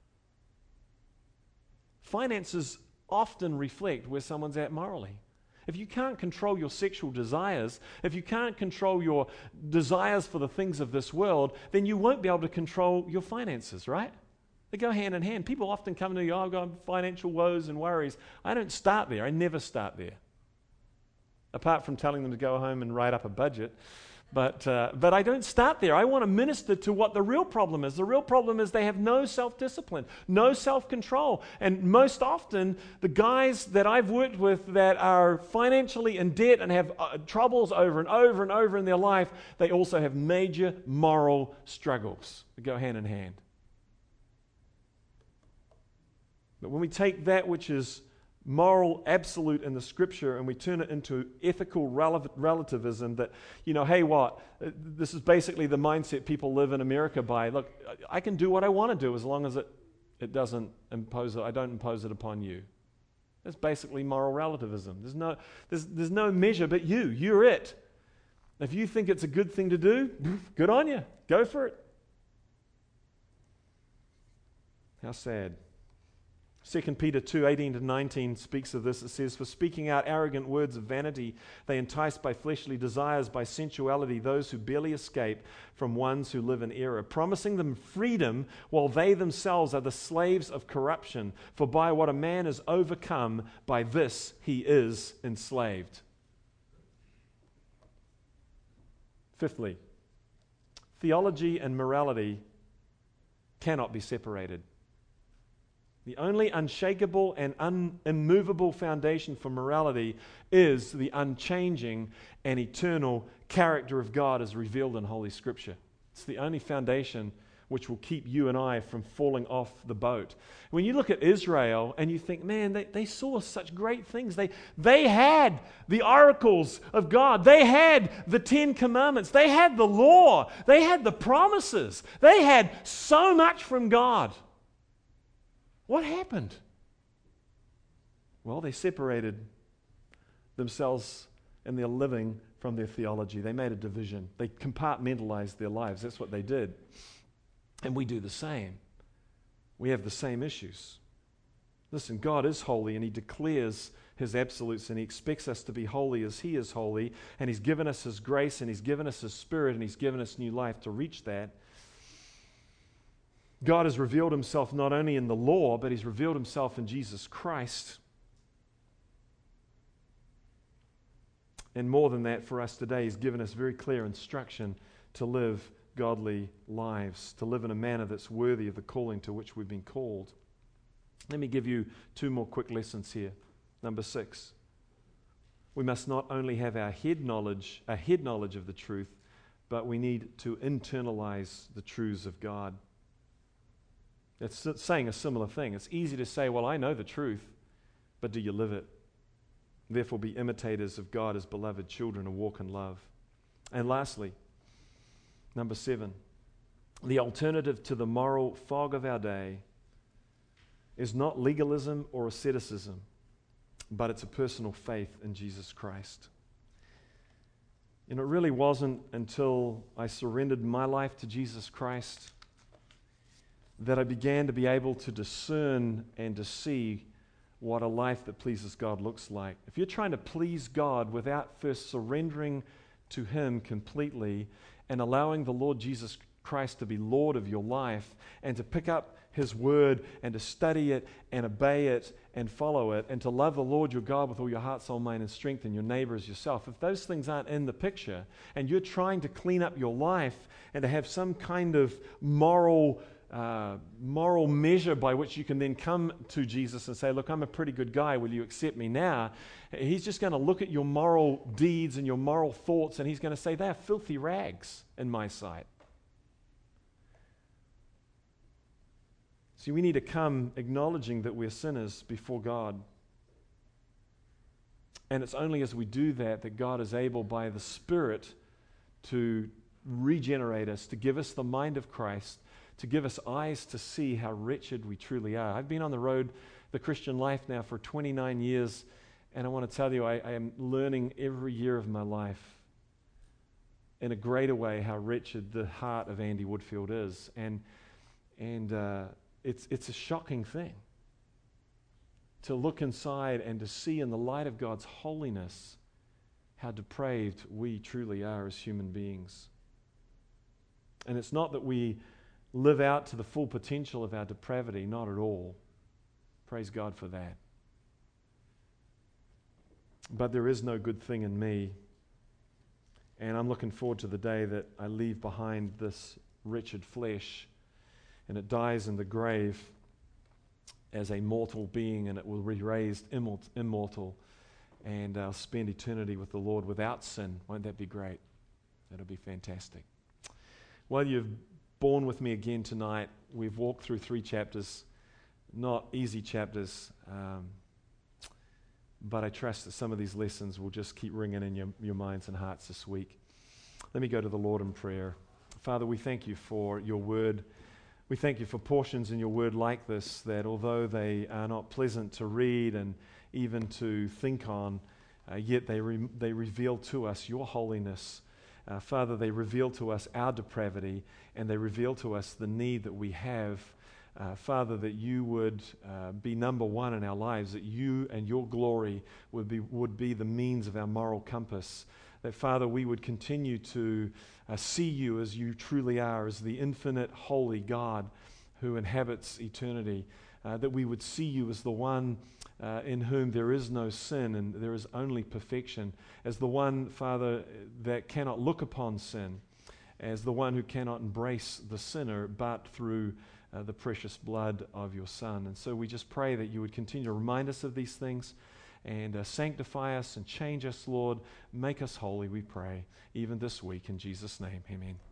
Finances often reflect where someone's at morally. If you can't control your sexual desires, if you can't control your desires for the things of this world, then you won't be able to control your finances, right? They go hand in hand. People often come to you, oh, I've got financial woes and worries. I don't start there. I never start there. Apart from telling them to go home and write up a budget. But, uh, but I don't start there. I want to minister to what the real problem is. The real problem is they have no self-discipline, no self-control. And most often, the guys that I've worked with that are financially in debt and have uh, troubles over and over and over in their life, they also have major moral struggles that go hand in hand. But when we take that which is moral absolute in the Scripture and we turn it into ethical rel- relativism that, you know, hey, what? This is basically the mindset people live in America by. Look, I can do what I want to do as long as it, it doesn't impose it. I don't impose it upon you. That's basically moral relativism. There's no, there's, there's no measure but you. You're it. If you think it's a good thing to do, good on you. Go for it. How sad. Second Peter two, eighteen to nineteen speaks of this. It says, for speaking out arrogant words of vanity, they entice by fleshly desires, by sensuality, those who barely escape from ones who live in error, promising them freedom while they themselves are the slaves of corruption. For by what a man is overcome, by this he is enslaved. Fifthly, theology and morality cannot be separated. The only unshakable and un- immovable foundation for morality is the unchanging and eternal character of God as revealed in Holy Scripture. It's the only foundation which will keep you and I from falling off the boat. When you look at Israel and you think, man, they, they saw such great things. They, they had the oracles of God. They had the Ten Commandments. They had the law. They had the promises. They had so much from God. What happened? Well, they separated themselves and their living from their theology. They made a division. They compartmentalized their lives. That's what they did. And we do the same. We have the same issues. Listen, God is holy and He declares His absolutes and He expects us to be holy as He is holy, and He's given us His grace and He's given us His Spirit and He's given us new life to reach that. God has revealed Himself not only in the law, but He's revealed Himself in Jesus Christ. And more than that, for us today, He's given us very clear instruction to live godly lives, to live in a manner that's worthy of the calling to which we've been called. Let me give you two more quick lessons here. Number six, we must not only have our head knowledge, a head knowledge of the truth, but we need to internalize the truths of God. It's saying a similar thing. It's easy to say, well, I know the truth, but do you live it? Therefore, be imitators of God as beloved children and walk in love. And lastly, number seven, the alternative to the moral fog of our day is not legalism or asceticism, but it's a personal faith in Jesus Christ. And it really wasn't until I surrendered my life to Jesus Christ that I began to be able to discern and to see what a life that pleases God looks like. If you're trying to please God without first surrendering to Him completely and allowing the Lord Jesus Christ to be Lord of your life and to pick up His Word and to study it and obey it and follow it and to love the Lord your God with all your heart, soul, mind, and strength and your neighbor as yourself, if those things aren't in the picture and you're trying to clean up your life and to have some kind of moral uh, moral measure by which you can then come to Jesus and say, look, I'm a pretty good guy, will you accept me now? He's just going to look at your moral deeds and your moral thoughts and He's going to say, they're filthy rags in my sight. See, we need to come acknowledging that we're sinners before God. And it's only as we do that that God is able by the Spirit to regenerate us, to give us the mind of Christ, to give us eyes to see how wretched we truly are. I've been on the road, the Christian life now for twenty-nine years, and I want to tell you, I, I am learning every year of my life in a greater way how wretched the heart of Andy Woodfield is. And, and, uh, It's, it's a shocking thing to look inside and to see in the light of God's holiness how depraved we truly are as human beings. And it's not that we live out to the full potential of our depravity, not at all. Praise God for that. But there is no good thing in me. And I'm looking forward to the day that I leave behind this wretched flesh and it dies in the grave as a mortal being, and it will be raised immortal, and I'll spend eternity with the Lord without sin. Won't that be great? That'll be fantastic. Well, you've borne with me again tonight. We've walked through three chapters, not easy chapters, um, but I trust that some of these lessons will just keep ringing in your, your minds and hearts this week. Let me go to the Lord in prayer. Father, we thank you for your word. We thank you for portions in your word like this, that although they are not pleasant to read and even to think on, uh, yet they re- they reveal to us your holiness. Uh, Father, they reveal to us our depravity, and they reveal to us the need that we have. Uh, Father, that you would uh, be number one in our lives, that you and your glory would be would be the means of our moral compass. That, Father, we would continue to uh, see you as you truly are, as the infinite, holy God who inhabits eternity. Uh, that we would see you as the one uh, in whom there is no sin and there is only perfection, as the one, Father, that cannot look upon sin, as the one who cannot embrace the sinner but through uh, the precious blood of your Son. And so we just pray that you would continue to remind us of these things and uh, sanctify us and change us, Lord. Make us holy, we pray, even this week. In Jesus' name, amen.